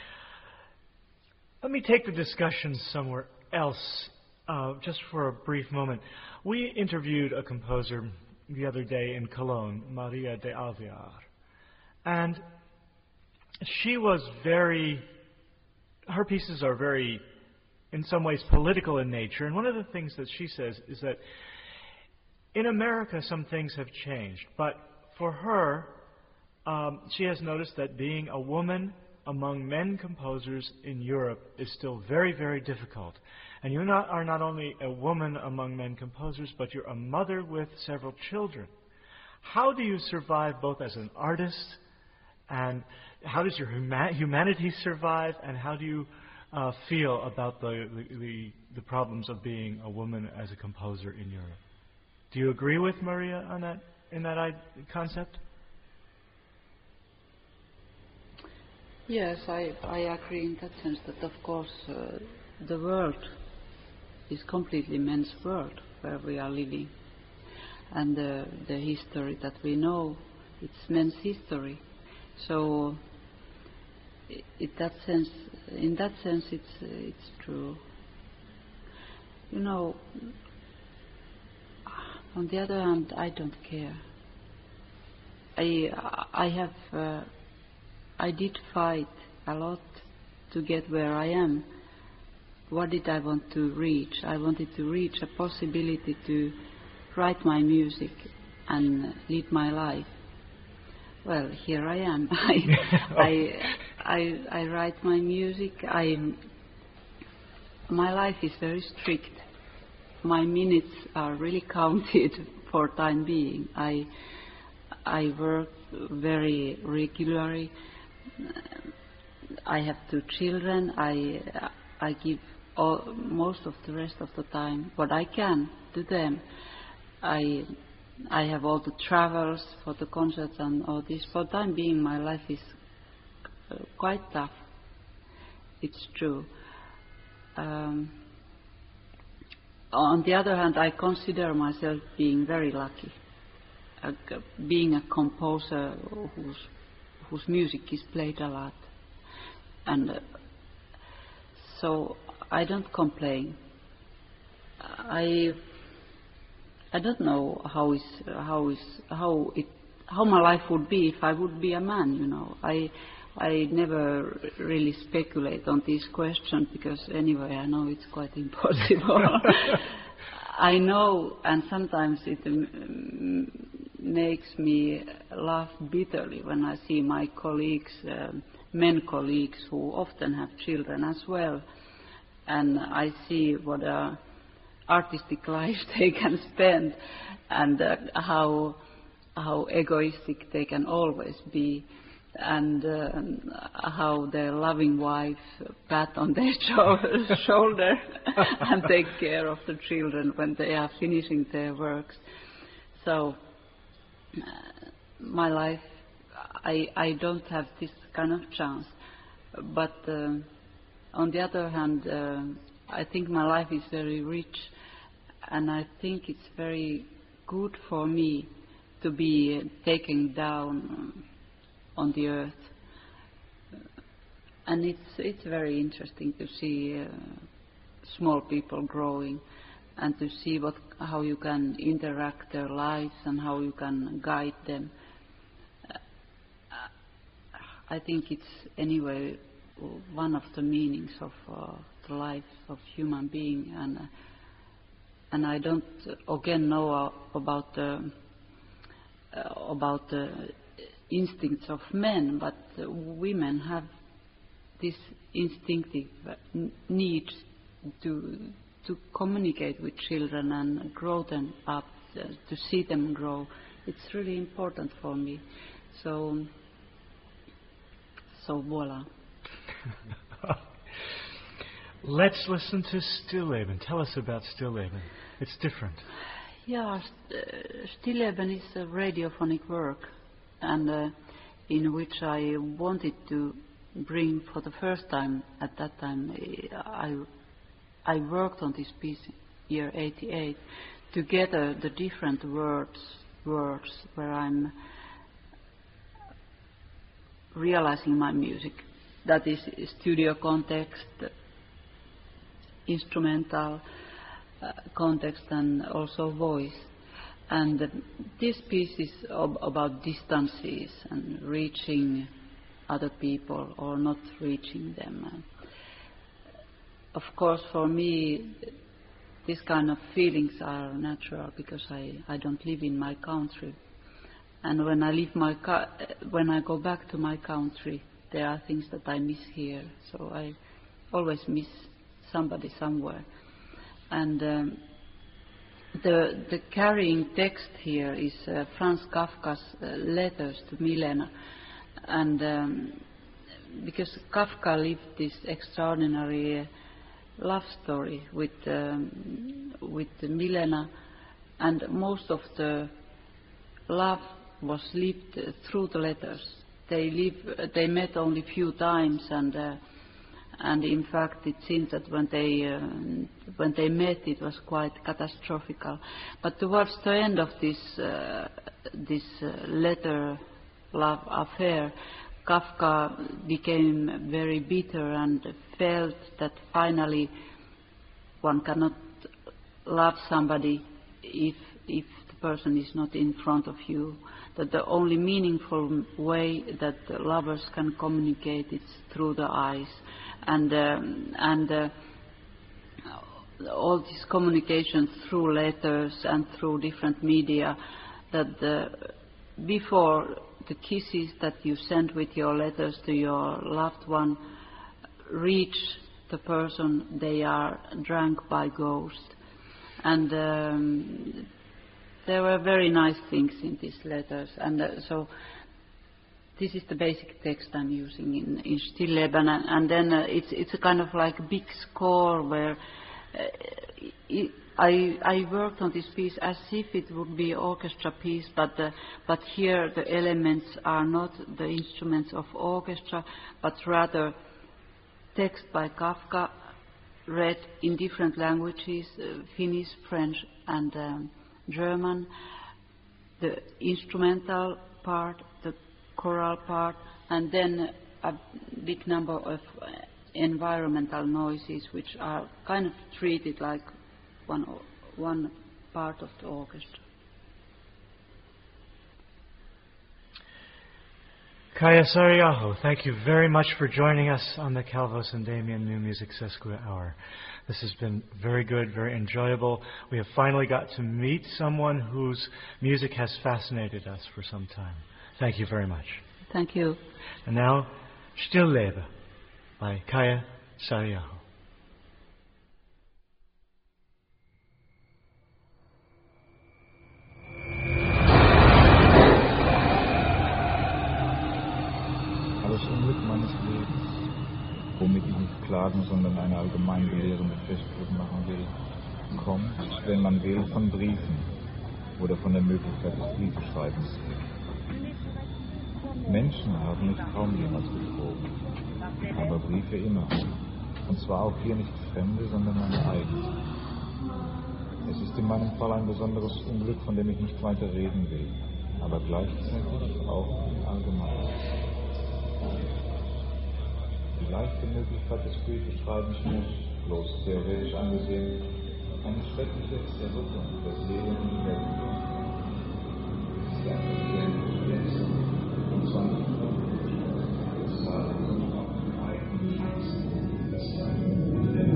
[SPEAKER 3] Let me take the discussion somewhere else, uh, just for a brief moment. We interviewed a composer the other day in Cologne, Maria de Alvear, and she was very, her pieces are very, in some ways, political in nature, and one of the things that she says is that in America some things have changed, but for her, Um, she has noticed that being a woman among men composers in Europe is still very, very difficult. And you not, are not only a woman among men composers, but you're a mother with several children. How do you survive both as an artist, and how does your huma- humanity survive, and how do you uh, feel about the, the, the, the problems of being a woman as a composer in Europe? Do you agree with Maria on that, in that I- concept?
[SPEAKER 5] Yes, I, I agree in that sense that, of course, uh, the world is completely men's world where we are living. And uh, the history that we know, it's men's history. So, i- in that sense, in that sense, it's uh, it's true. You know, on the other hand, I don't care. I I have. Uh, I did fight a lot to get where I am. What did I want to reach? I wanted to reach a possibility to write my music and lead my life. Well, here I am. I, I, I, I write my music. I, my life is very strict. My minutes are really counted for time being. I, I work very regularly. I have two children. I, I give all, most of the rest of the time what I can to them. I. I have all the travels for the concerts and all this. For the time being, my life is uh, quite tough. It's true. Um, on the other hand, I consider myself being very lucky. Uh, being a composer whose, whose music is played a lot. And uh, so I don't complain. I I don't know how is how is how it how my life would be if I would be a man. You know, I I never really speculate on this question because anyway I know it's quite impossible. I know, and sometimes it um, makes me laugh bitterly when I see my colleagues, uh, men colleagues, who often have children as well, and I see what a artistic life they can spend, and uh, how how egoistic they can always be, and uh, how their loving wife pat on their shoulder and take care of the children when they are finishing their works. So uh, my life, I I don't have this kind of chance, but uh, on the other hand, uh, I think my life is very rich, and I think it's very good for me to be taken down on the earth. And it's it's very interesting to see uh, small people growing, and to see what how you can interact their lives and how you can guide them. Uh, I think it's anyway one of the meanings of uh, the life of human being, and uh, and I don't again know uh, about the uh, about the instincts of men, but uh, women have this instinctive need to to communicate with children and grow them up, uh, to see them grow. It's really important for me. So so voila.
[SPEAKER 3] Let's listen to Stillleben. Tell us about Stillleben. It's different.
[SPEAKER 5] Yeah, St- Stillleben is a radiophonic work, and uh, in which I wanted to bring for the first time. At that time, I I worked on this piece, year eighty-eight, together the different words words where I'm realizing my music. That is studio context, instrumental uh, context, and also voice. And uh, this piece is ob- about distances and reaching other people or not reaching them. Uh, of course, for me, this kind of feelings are natural because I, I don't live in my country. And when I leave my ca- when I go back to my country, there are things that I miss here. So I always miss somebody somewhere. And um, the the carrying text here is uh, Franz Kafka's uh, letters to Milena. And um, because Kafka lived this extraordinary uh, love story with um, with Milena, and most of the love was lived uh, through the letters. They live, uh, they met only few times, and uh, and in fact it seems that when they uh, when they met it was quite catastrophical. But towards the end of this uh, this uh, letter love affair, Kafka became very bitter and felt that finally one cannot love somebody if if the person is not in front of you. That the only meaningful way that lovers can communicate is through the eyes, and um, and uh, all this communication through letters and through different media, that the, before the kisses that you send with your letters to your loved one reach the person, they are drank by ghosts. And um, there were very nice things in these letters. And uh, so this is the basic text I'm using in, in Stilleben. And, and then uh, it's, it's a kind of like big score where uh, it, I, I worked on this piece as if it would be an orchestra piece, but, uh, but here the elements are not the instruments of orchestra, but rather text by Kafka, read in different languages, uh, Finnish, French and um, German, the instrumental part, the choral part, and then a big number of uh, environmental noises which are kind of treated like one, one part of the orchestra.
[SPEAKER 3] Kaija Saariaho, thank you very much for joining us on the Calvos and Damian New Music Sesquia Hour. This has been very good, very enjoyable. We have finally got to meet someone whose music has fascinated us for some time. Thank you very much.
[SPEAKER 5] Thank you.
[SPEAKER 3] And now, Stilleben by Kaija Saariaho.
[SPEAKER 6] Das Unglück meines Lebens, womit ich nicht klagen, sondern eine allgemein belehrende Festschrift machen will, kommt, wenn man will, von Briefen oder von der Möglichkeit des Briefeschreibens. Menschen haben mich kaum jemals betrogen, aber Briefe immer. Und zwar auch hier nicht Fremde, sondern meine eigenen. Es ist in meinem Fall ein besonderes Unglück, von dem ich nicht weiter reden will, aber gleichzeitig auch im Allgemeinen. Die leichte Möglichkeit des Briefeschreibens muss, bloß theoretisch angesehen, eine schreckliche Zerrüttung der Seele in die Welt führen. Sie erfüllt jetzt und zwar nicht nur das Sagen, sondern auch den eigenen Herzen, das Sein.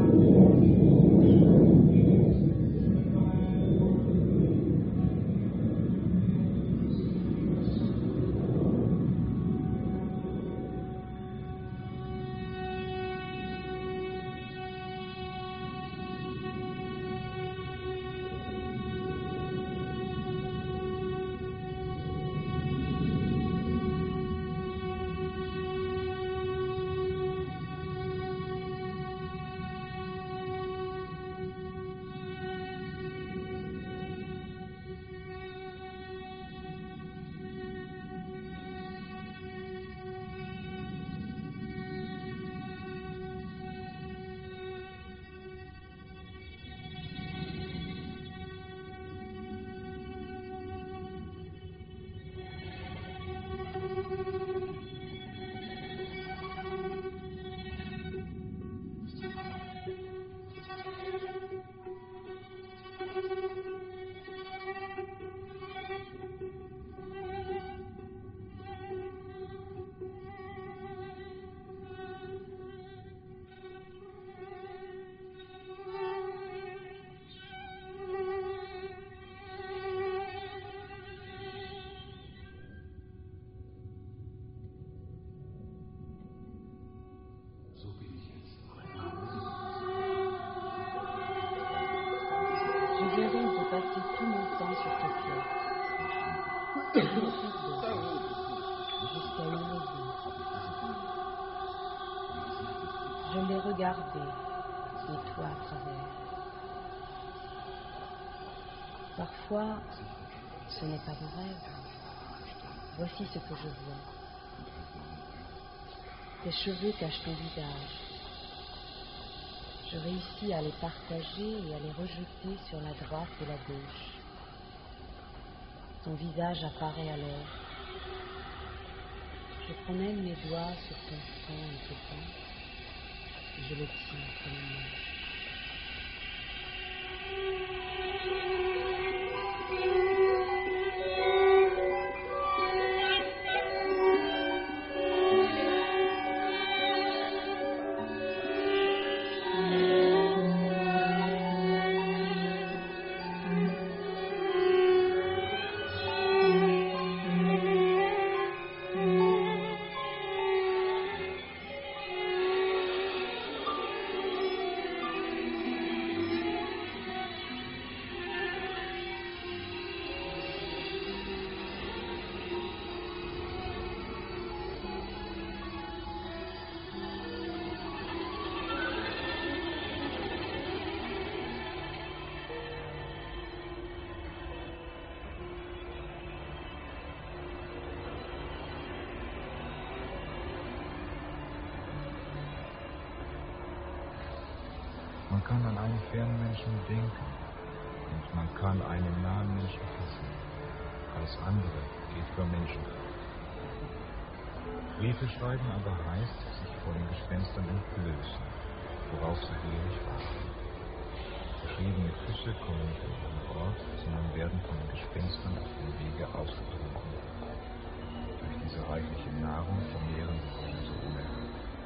[SPEAKER 7] Je viens de passer tout mon temps sur ce pied. Jusqu'à une maison. Je l'ai regardé, et toi à travers. Parfois, ce n'est pas un rêve. Voici ce que je vois. Tes cheveux cachent ton visage. Je réussis à les partager et à les rejeter sur la droite et la gauche. Ton visage apparaît alors. Je promène mes doigts sur ton front et tes tempes, et je le tiens comme une main.
[SPEAKER 6] Man kann an einen fernen Menschen denken und man kann einen nahen Menschen fassen. Alles andere geht für Menschen. Briefe schreiben aber heißt, sich vor den Gespenstern entlösen, worauf sie ewig warten. Geschriebene Küsse kommen nicht an ihren Ort, sondern werden von den Gespenstern auf dem Wege ausgetrunken. Durch diese reichliche Nahrung vermehren sie sich so unerhört.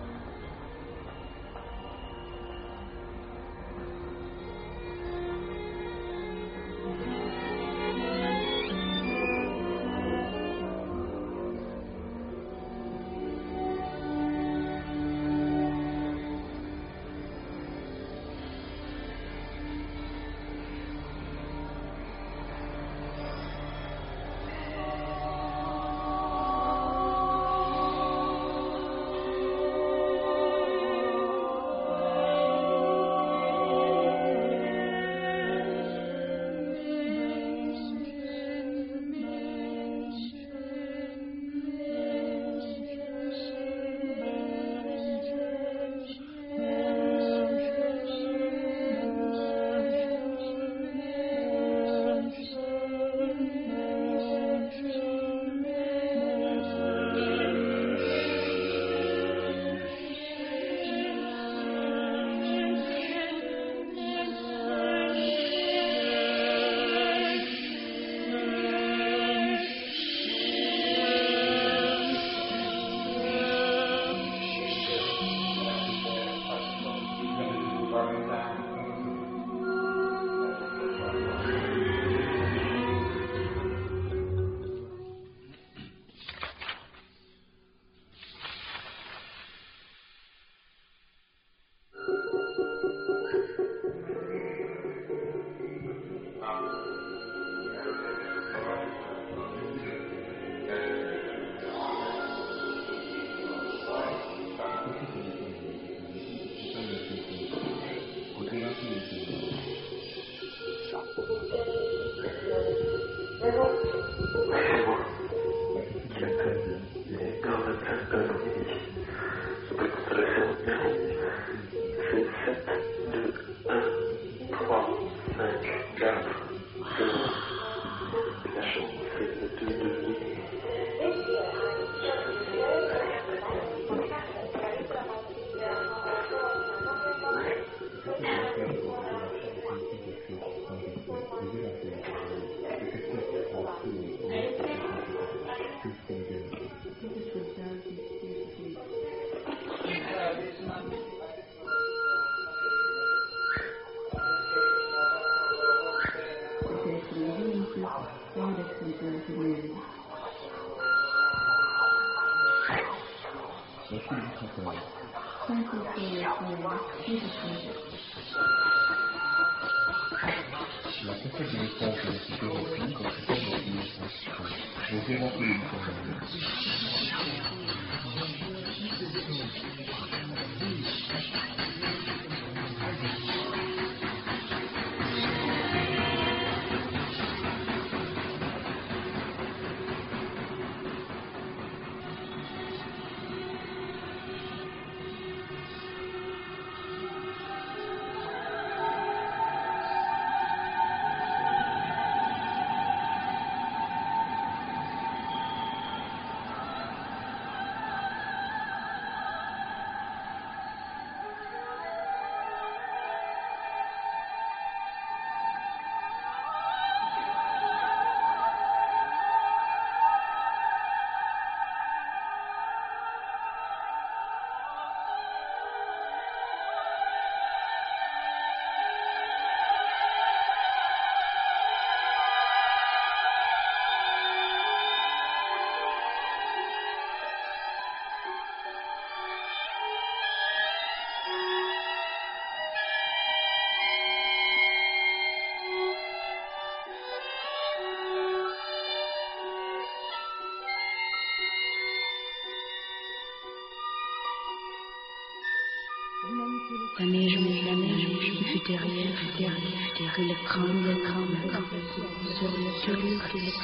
[SPEAKER 8] La neige, la neige, il fut derrière, fut derrière, que le crâne, le crâne, le crâne, sur le, sur le, que le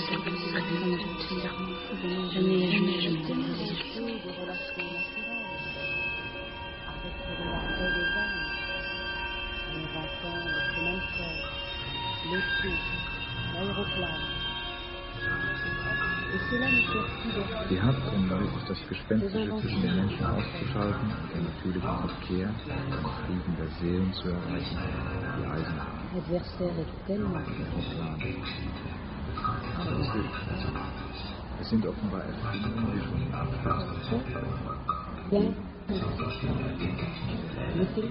[SPEAKER 8] crâne, la neige, neige,
[SPEAKER 7] vaisseau, l'aéroplane. Et cela ne sert plus de
[SPEAKER 6] Sie hat, um leise das Gespenstische zwischen den Menschen auszuschalten, den natürlichen Verkehr, den Frieden der Seelen zu erreichen, die Eisenbahn.
[SPEAKER 7] L'adversaire est tellement
[SPEAKER 6] Aeroplan. Aber es hilft. Es sind offenbar Erfindungen, die schon
[SPEAKER 7] bien. Mettez-le.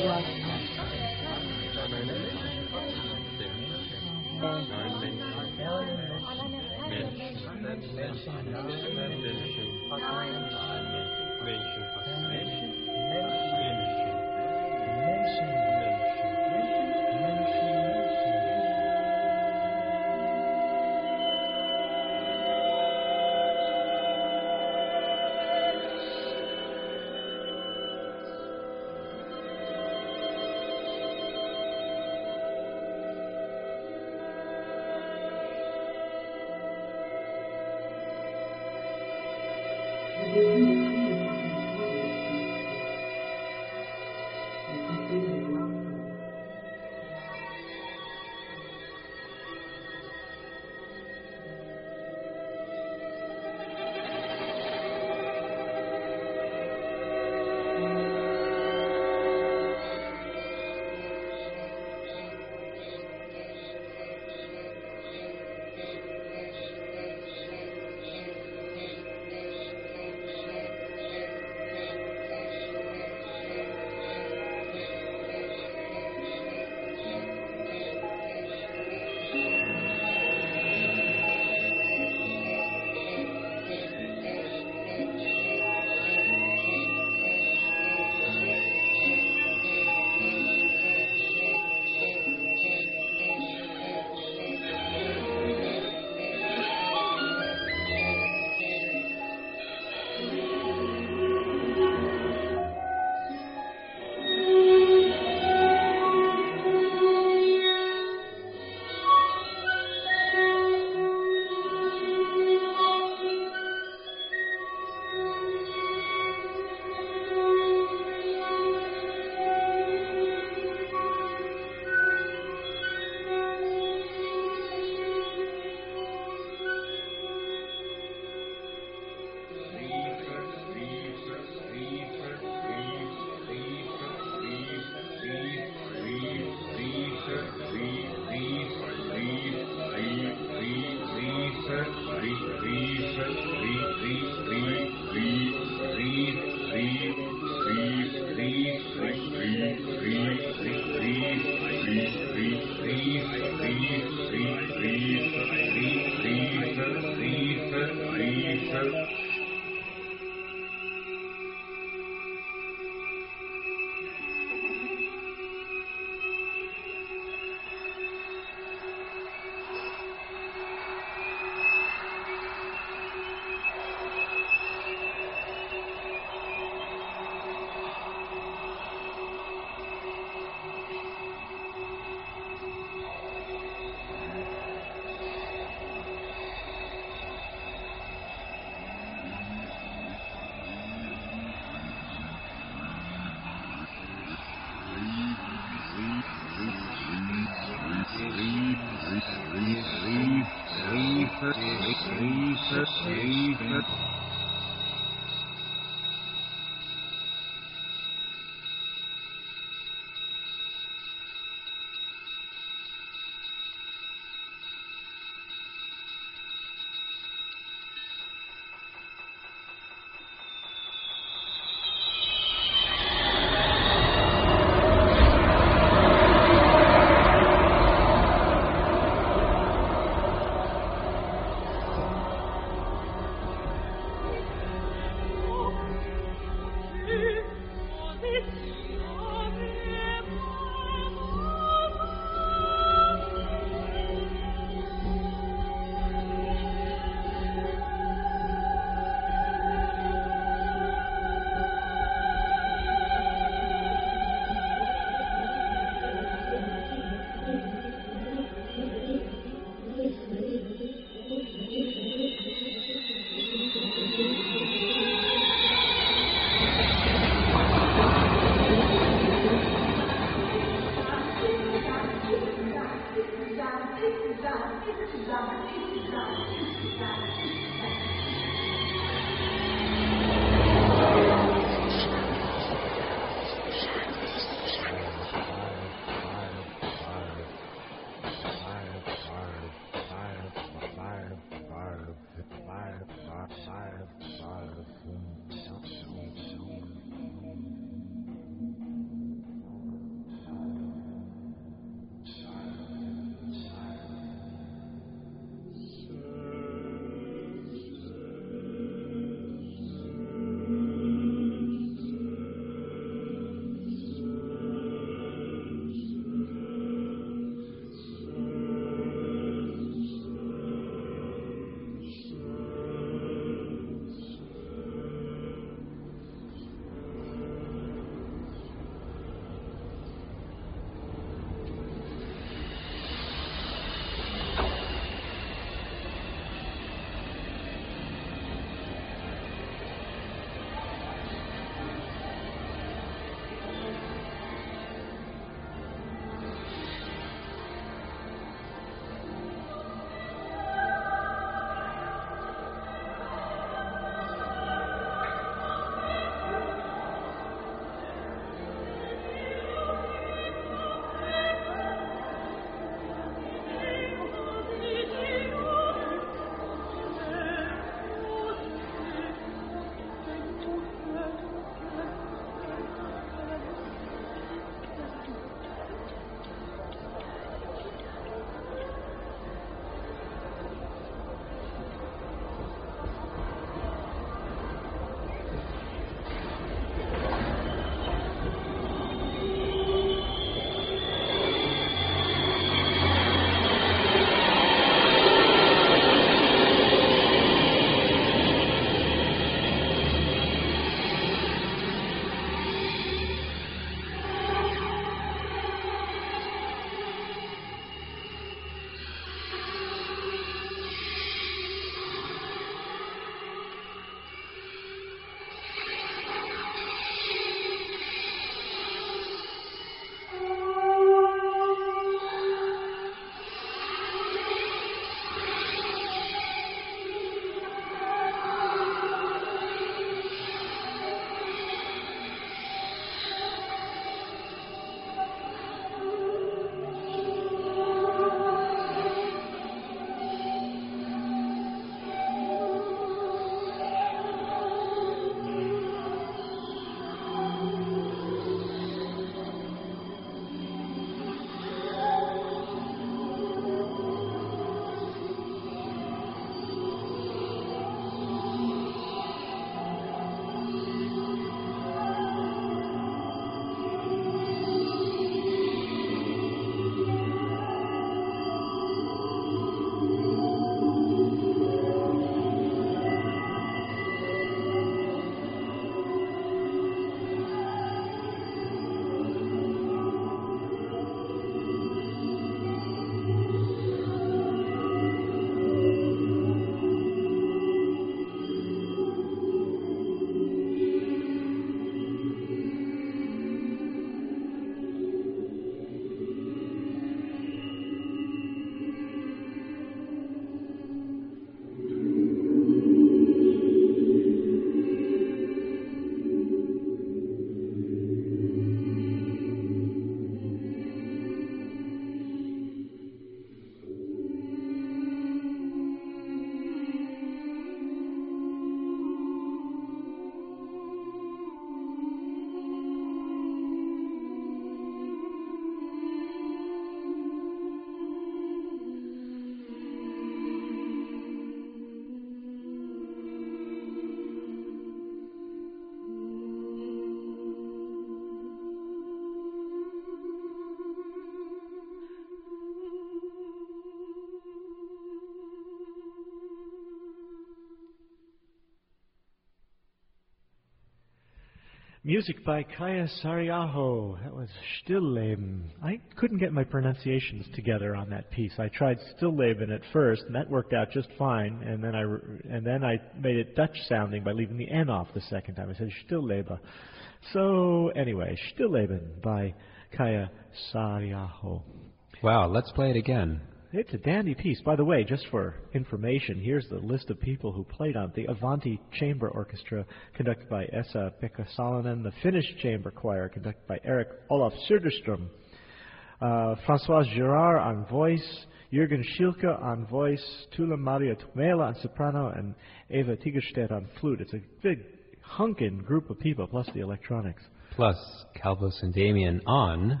[SPEAKER 2] Music by Kaya Sariaho. That was Stillleben. I couldn't get my pronunciations together on that piece. I tried Stillleben at first, and that worked out just fine. And then I and then I made it Dutch sounding by leaving the N off the second time. I said Stillleben. So anyway, Stillleben by Kaya Sariaho.
[SPEAKER 1] Wow, let's play it again.
[SPEAKER 2] It's a dandy piece. By the way, just for information, here's the list of people who played on it. The Avanti Chamber Orchestra, conducted by Esa-Pekka Salonen. The Finnish Chamber Choir, conducted by Erik Olaf Söderström. Uh, Françoise Girard on voice. Jürgen Schielke on voice. Tula Maria Tumela on soprano. And Eva Tigerstedt on flute. It's a big hunkin' group of people, plus the electronics.
[SPEAKER 1] Plus Calvos and Damien on...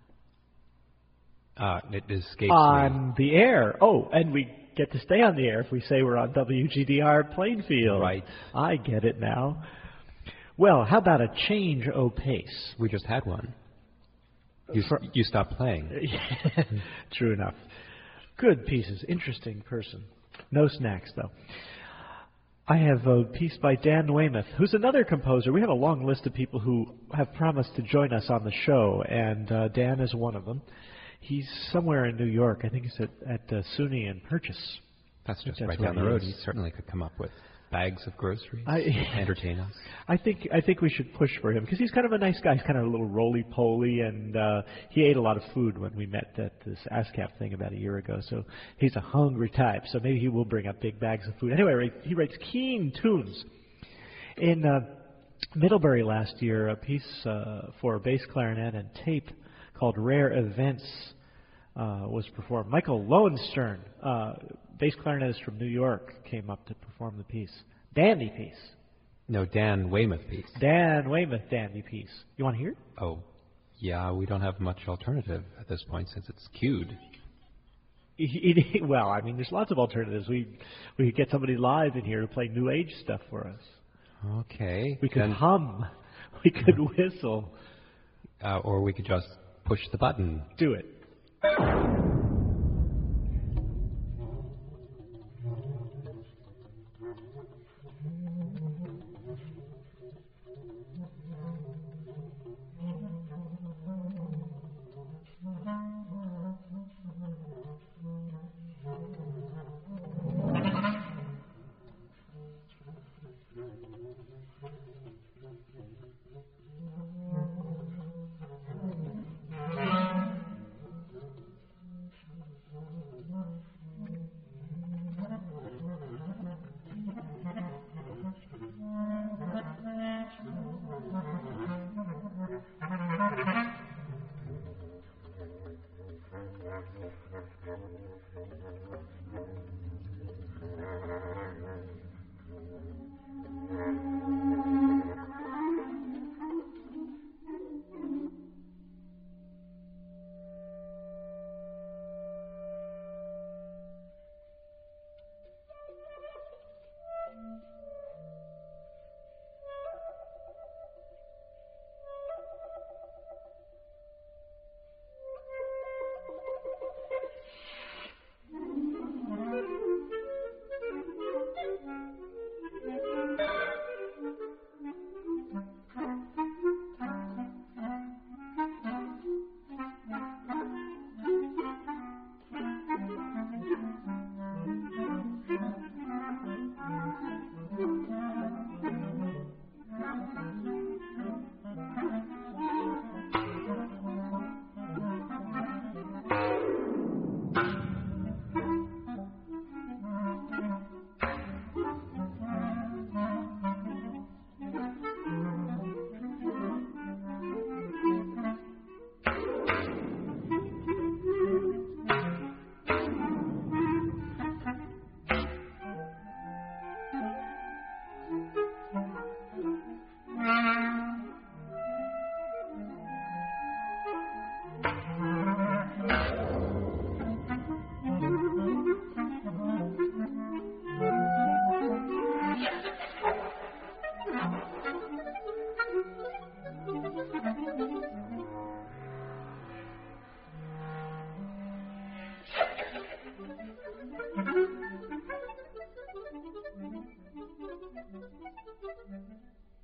[SPEAKER 1] Uh, it escapes
[SPEAKER 2] on
[SPEAKER 1] me.
[SPEAKER 2] the air. Oh, and we get to stay on the air if we say we're on W G D R Plainfield.
[SPEAKER 1] Right.
[SPEAKER 2] I get it now. Well, how about a change o' pace?
[SPEAKER 1] We just had one. You,
[SPEAKER 2] For,
[SPEAKER 1] you stopped playing.
[SPEAKER 2] True enough. Good pieces. Interesting person. No snacks, though. I have a piece by Dan Weymouth, who's another composer. We have a long list of people who have promised to join us on the show, and uh, Dan is one of them. He's somewhere in New York. I think he's at, at uh, SUNY and Purchase.
[SPEAKER 1] That's just
[SPEAKER 2] that's
[SPEAKER 1] right down the road.
[SPEAKER 2] He,
[SPEAKER 1] he certainly could come up with bags of groceries
[SPEAKER 2] I,
[SPEAKER 1] to entertain us.
[SPEAKER 2] I think I think we should push for him because he's kind of a nice guy. He's kind of a little roly-poly, and uh, he ate a lot of food when we met at this ASCAP thing about a year ago. So he's a hungry type. So maybe he will bring up big bags of food. Anyway, he writes keen tunes. In uh, Middlebury last year, a piece uh, for bass clarinet and tape called Rare Events uh, was performed. Michael Lowenstern, uh, bass clarinetist from New York, came up to perform the piece. Dandy piece.
[SPEAKER 1] No, Dan Weymouth piece.
[SPEAKER 2] Dan Weymouth dandy piece. You want to hear it?
[SPEAKER 1] Oh, yeah, we don't have much alternative at this point since it's cued.
[SPEAKER 2] He, he, well, I mean, there's lots of alternatives. We we could get somebody live in here to play New Age stuff for us.
[SPEAKER 1] Okay.
[SPEAKER 2] We could
[SPEAKER 1] then,
[SPEAKER 2] hum. We could whistle.
[SPEAKER 1] Uh, or we could just push the button.
[SPEAKER 2] Do it.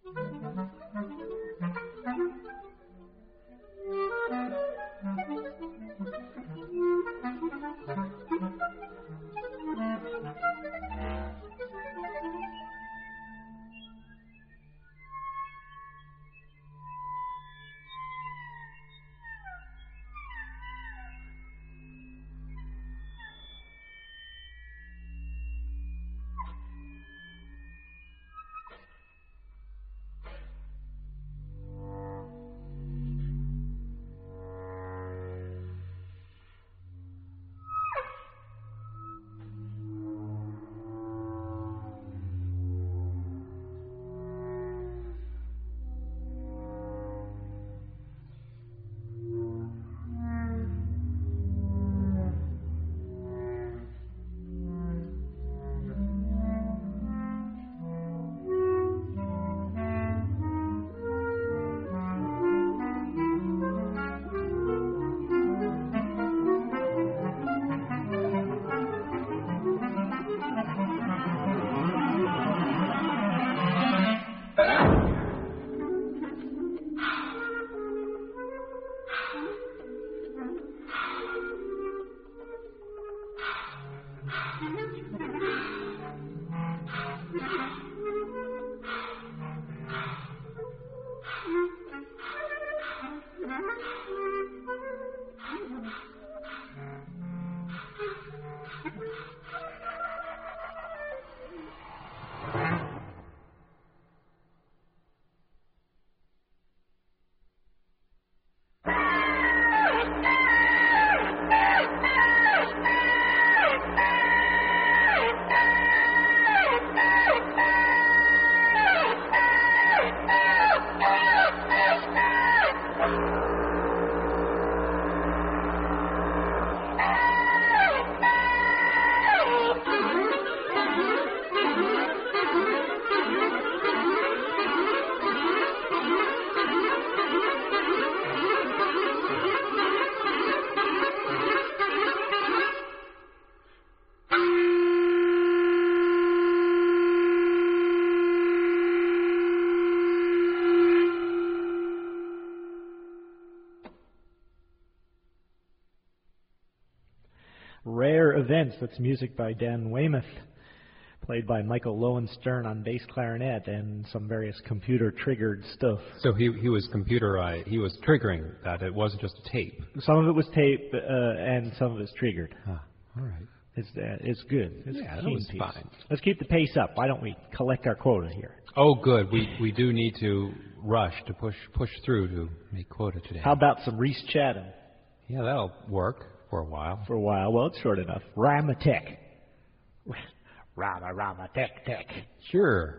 [SPEAKER 2] Rare Events, that's music by Dan Weymouth, played by Michael Lowenstern on bass clarinet and some various computer-triggered stuff.
[SPEAKER 1] So he he was computerized, he was triggering that, it wasn't just a tape.
[SPEAKER 2] Some of it was tape, uh, and some of it's triggered.
[SPEAKER 1] Huh. All right.
[SPEAKER 2] It's, uh, it's good. It's
[SPEAKER 1] yeah,
[SPEAKER 2] a
[SPEAKER 1] that was
[SPEAKER 2] piece.
[SPEAKER 1] fine.
[SPEAKER 2] Let's keep the pace up. Why don't we collect our quota here?
[SPEAKER 1] Oh, good. We we do need to rush to push push through to make quota today.
[SPEAKER 2] How about some Reese Chatham?
[SPEAKER 1] Yeah, that'll work for a while.
[SPEAKER 2] For a while. Well, it's short enough. Rama-tech. Rama, Rama, tech, tech.
[SPEAKER 1] Sure.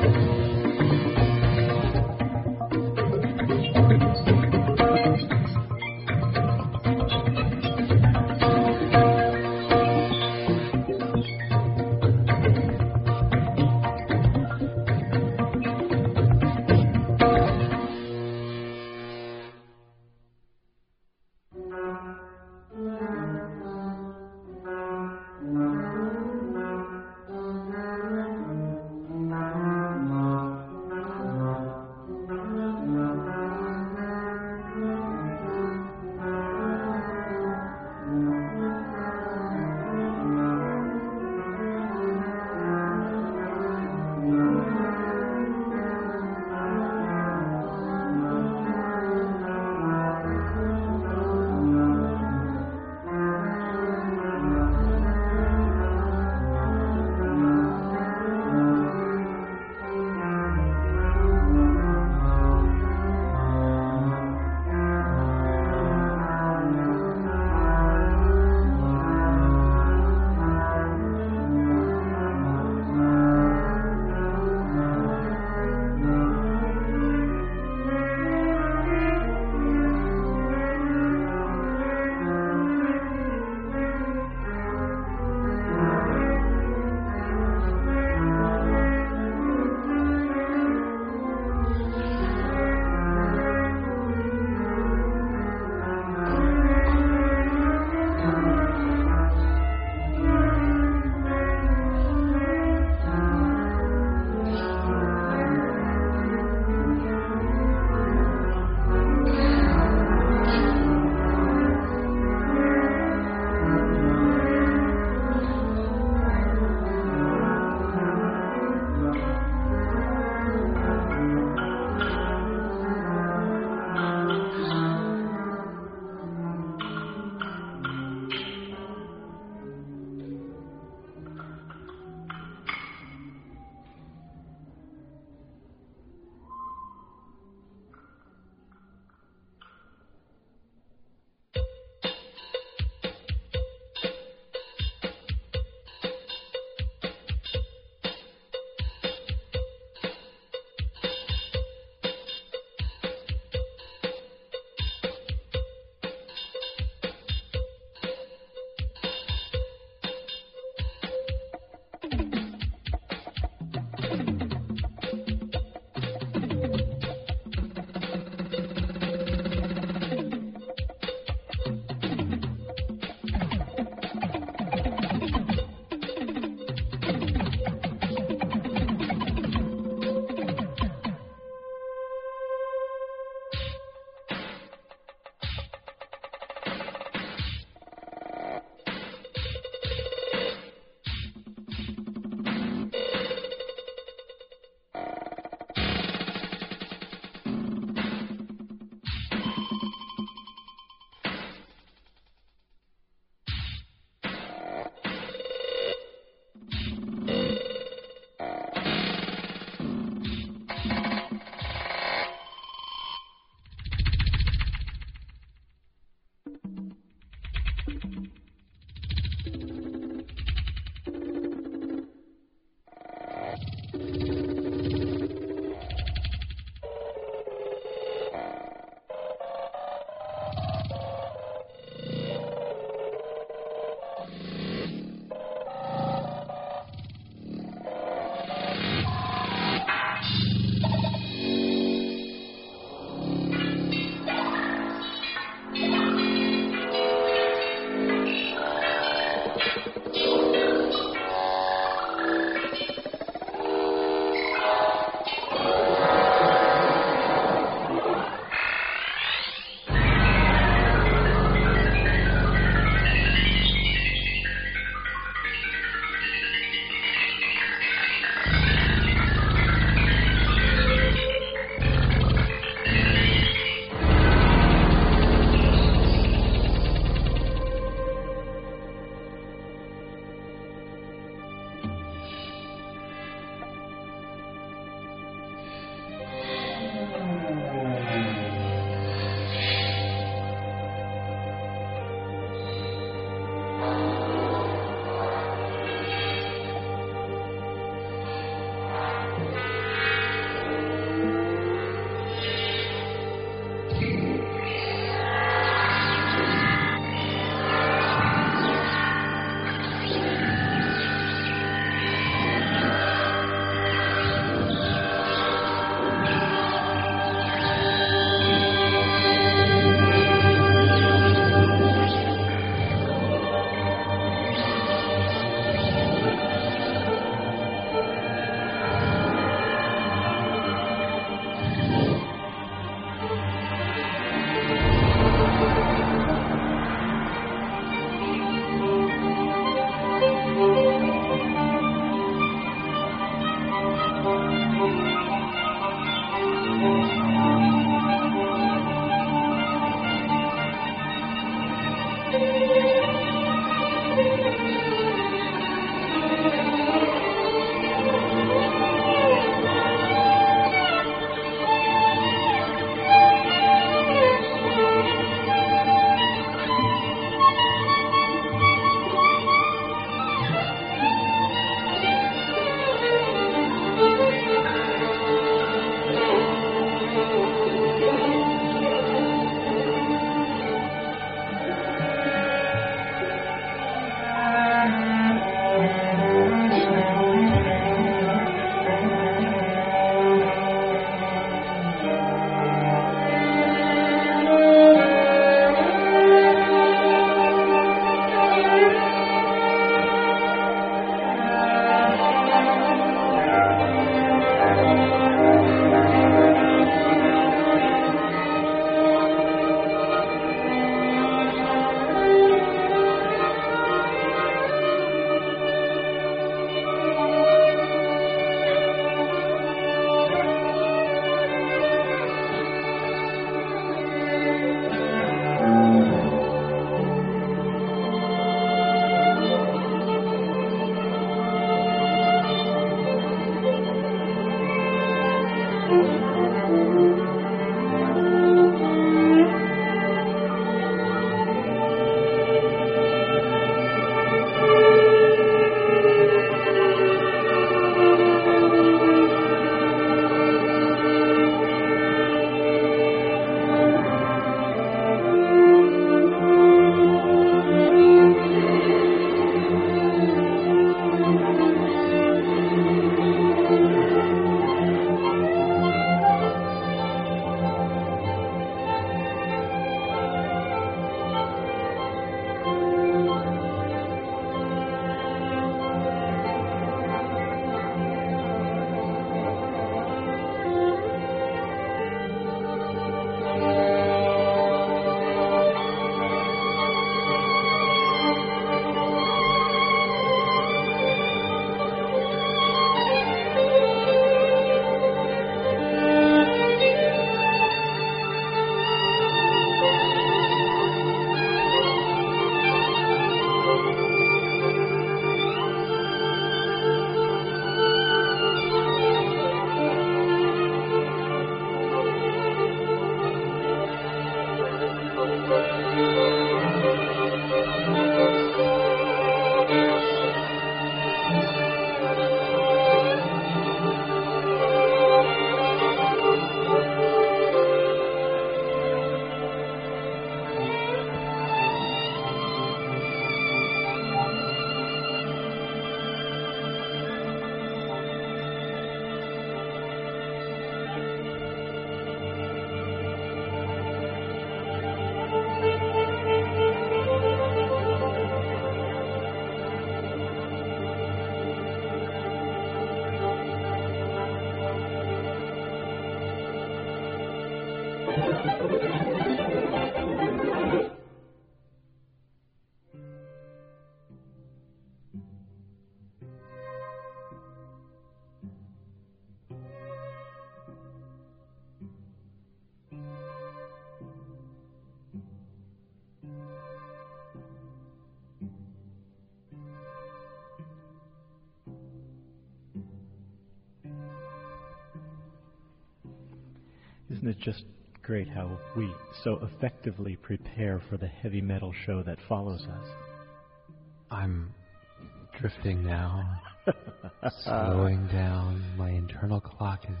[SPEAKER 2] Isn't it just great how we so effectively prepare for the heavy metal show that follows us?
[SPEAKER 1] I'm drifting now, slowing down. My internal clock is...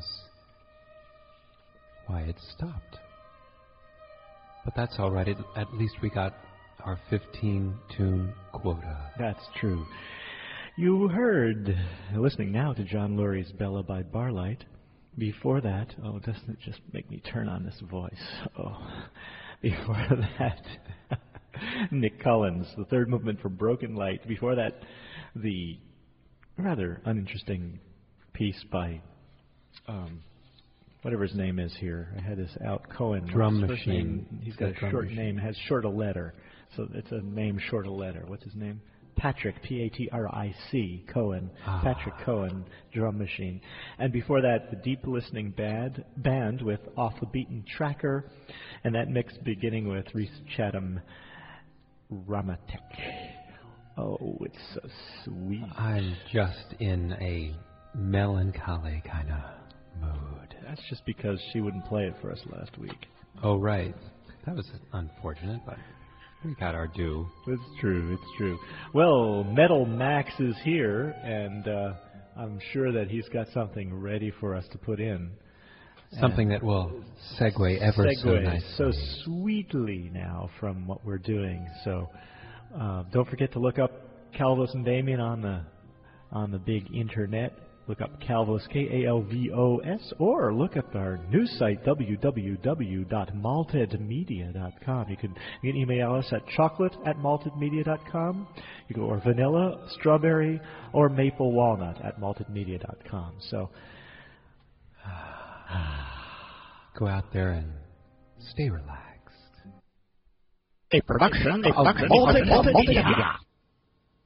[SPEAKER 1] Why, it stopped. But that's all right. It, at least we got our fifteen-tune quota.
[SPEAKER 2] That's true. You heard, listening now to John Lurie's Bella by Barlight. Before that, oh, doesn't it just make me turn on this voice? Oh, before that, Nick Collins, the third movement for Broken Light. Before that, the rather uninteresting piece by, um, whatever his name is here. I had this out, Cohen.
[SPEAKER 1] Drum
[SPEAKER 2] What's his first
[SPEAKER 1] Machine.
[SPEAKER 2] name? He's got a short
[SPEAKER 1] machine.
[SPEAKER 2] name, has short a letter. So it's a name short a letter. What's his name? Patrick, P A T R I C, Cohen,
[SPEAKER 1] ah.
[SPEAKER 2] Patrick Cohen, Drum Machine. And before that, the Deep Listening band, band with Off the Beaten Tracker, and that mix beginning with Reese Chatham, Ramatek. Oh, it's so sweet.
[SPEAKER 1] I'm just in a melancholy kind of mood.
[SPEAKER 2] That's just because she wouldn't play it for us last week.
[SPEAKER 1] Oh, right. That was unfortunate, but... we got our due.
[SPEAKER 2] It's true, it's true. Well, Metal Max is here, and uh, I'm sure that he's got something ready for us to put in.
[SPEAKER 1] Something and that will segue ever
[SPEAKER 2] segue
[SPEAKER 1] so nicely.
[SPEAKER 2] so sweetly now from what we're doing. So uh, don't forget to look up Calvos and Damien on the on the big internet. Look up Calvos, K A L V O S, or look up our news site, w w w dot malted media dot com. You can, you can email us at chocolate at malted media dot com. You can, or vanilla, strawberry, or maple walnut at malted media dot com. So
[SPEAKER 1] go out there and stay relaxed.
[SPEAKER 9] A production of Malted Media.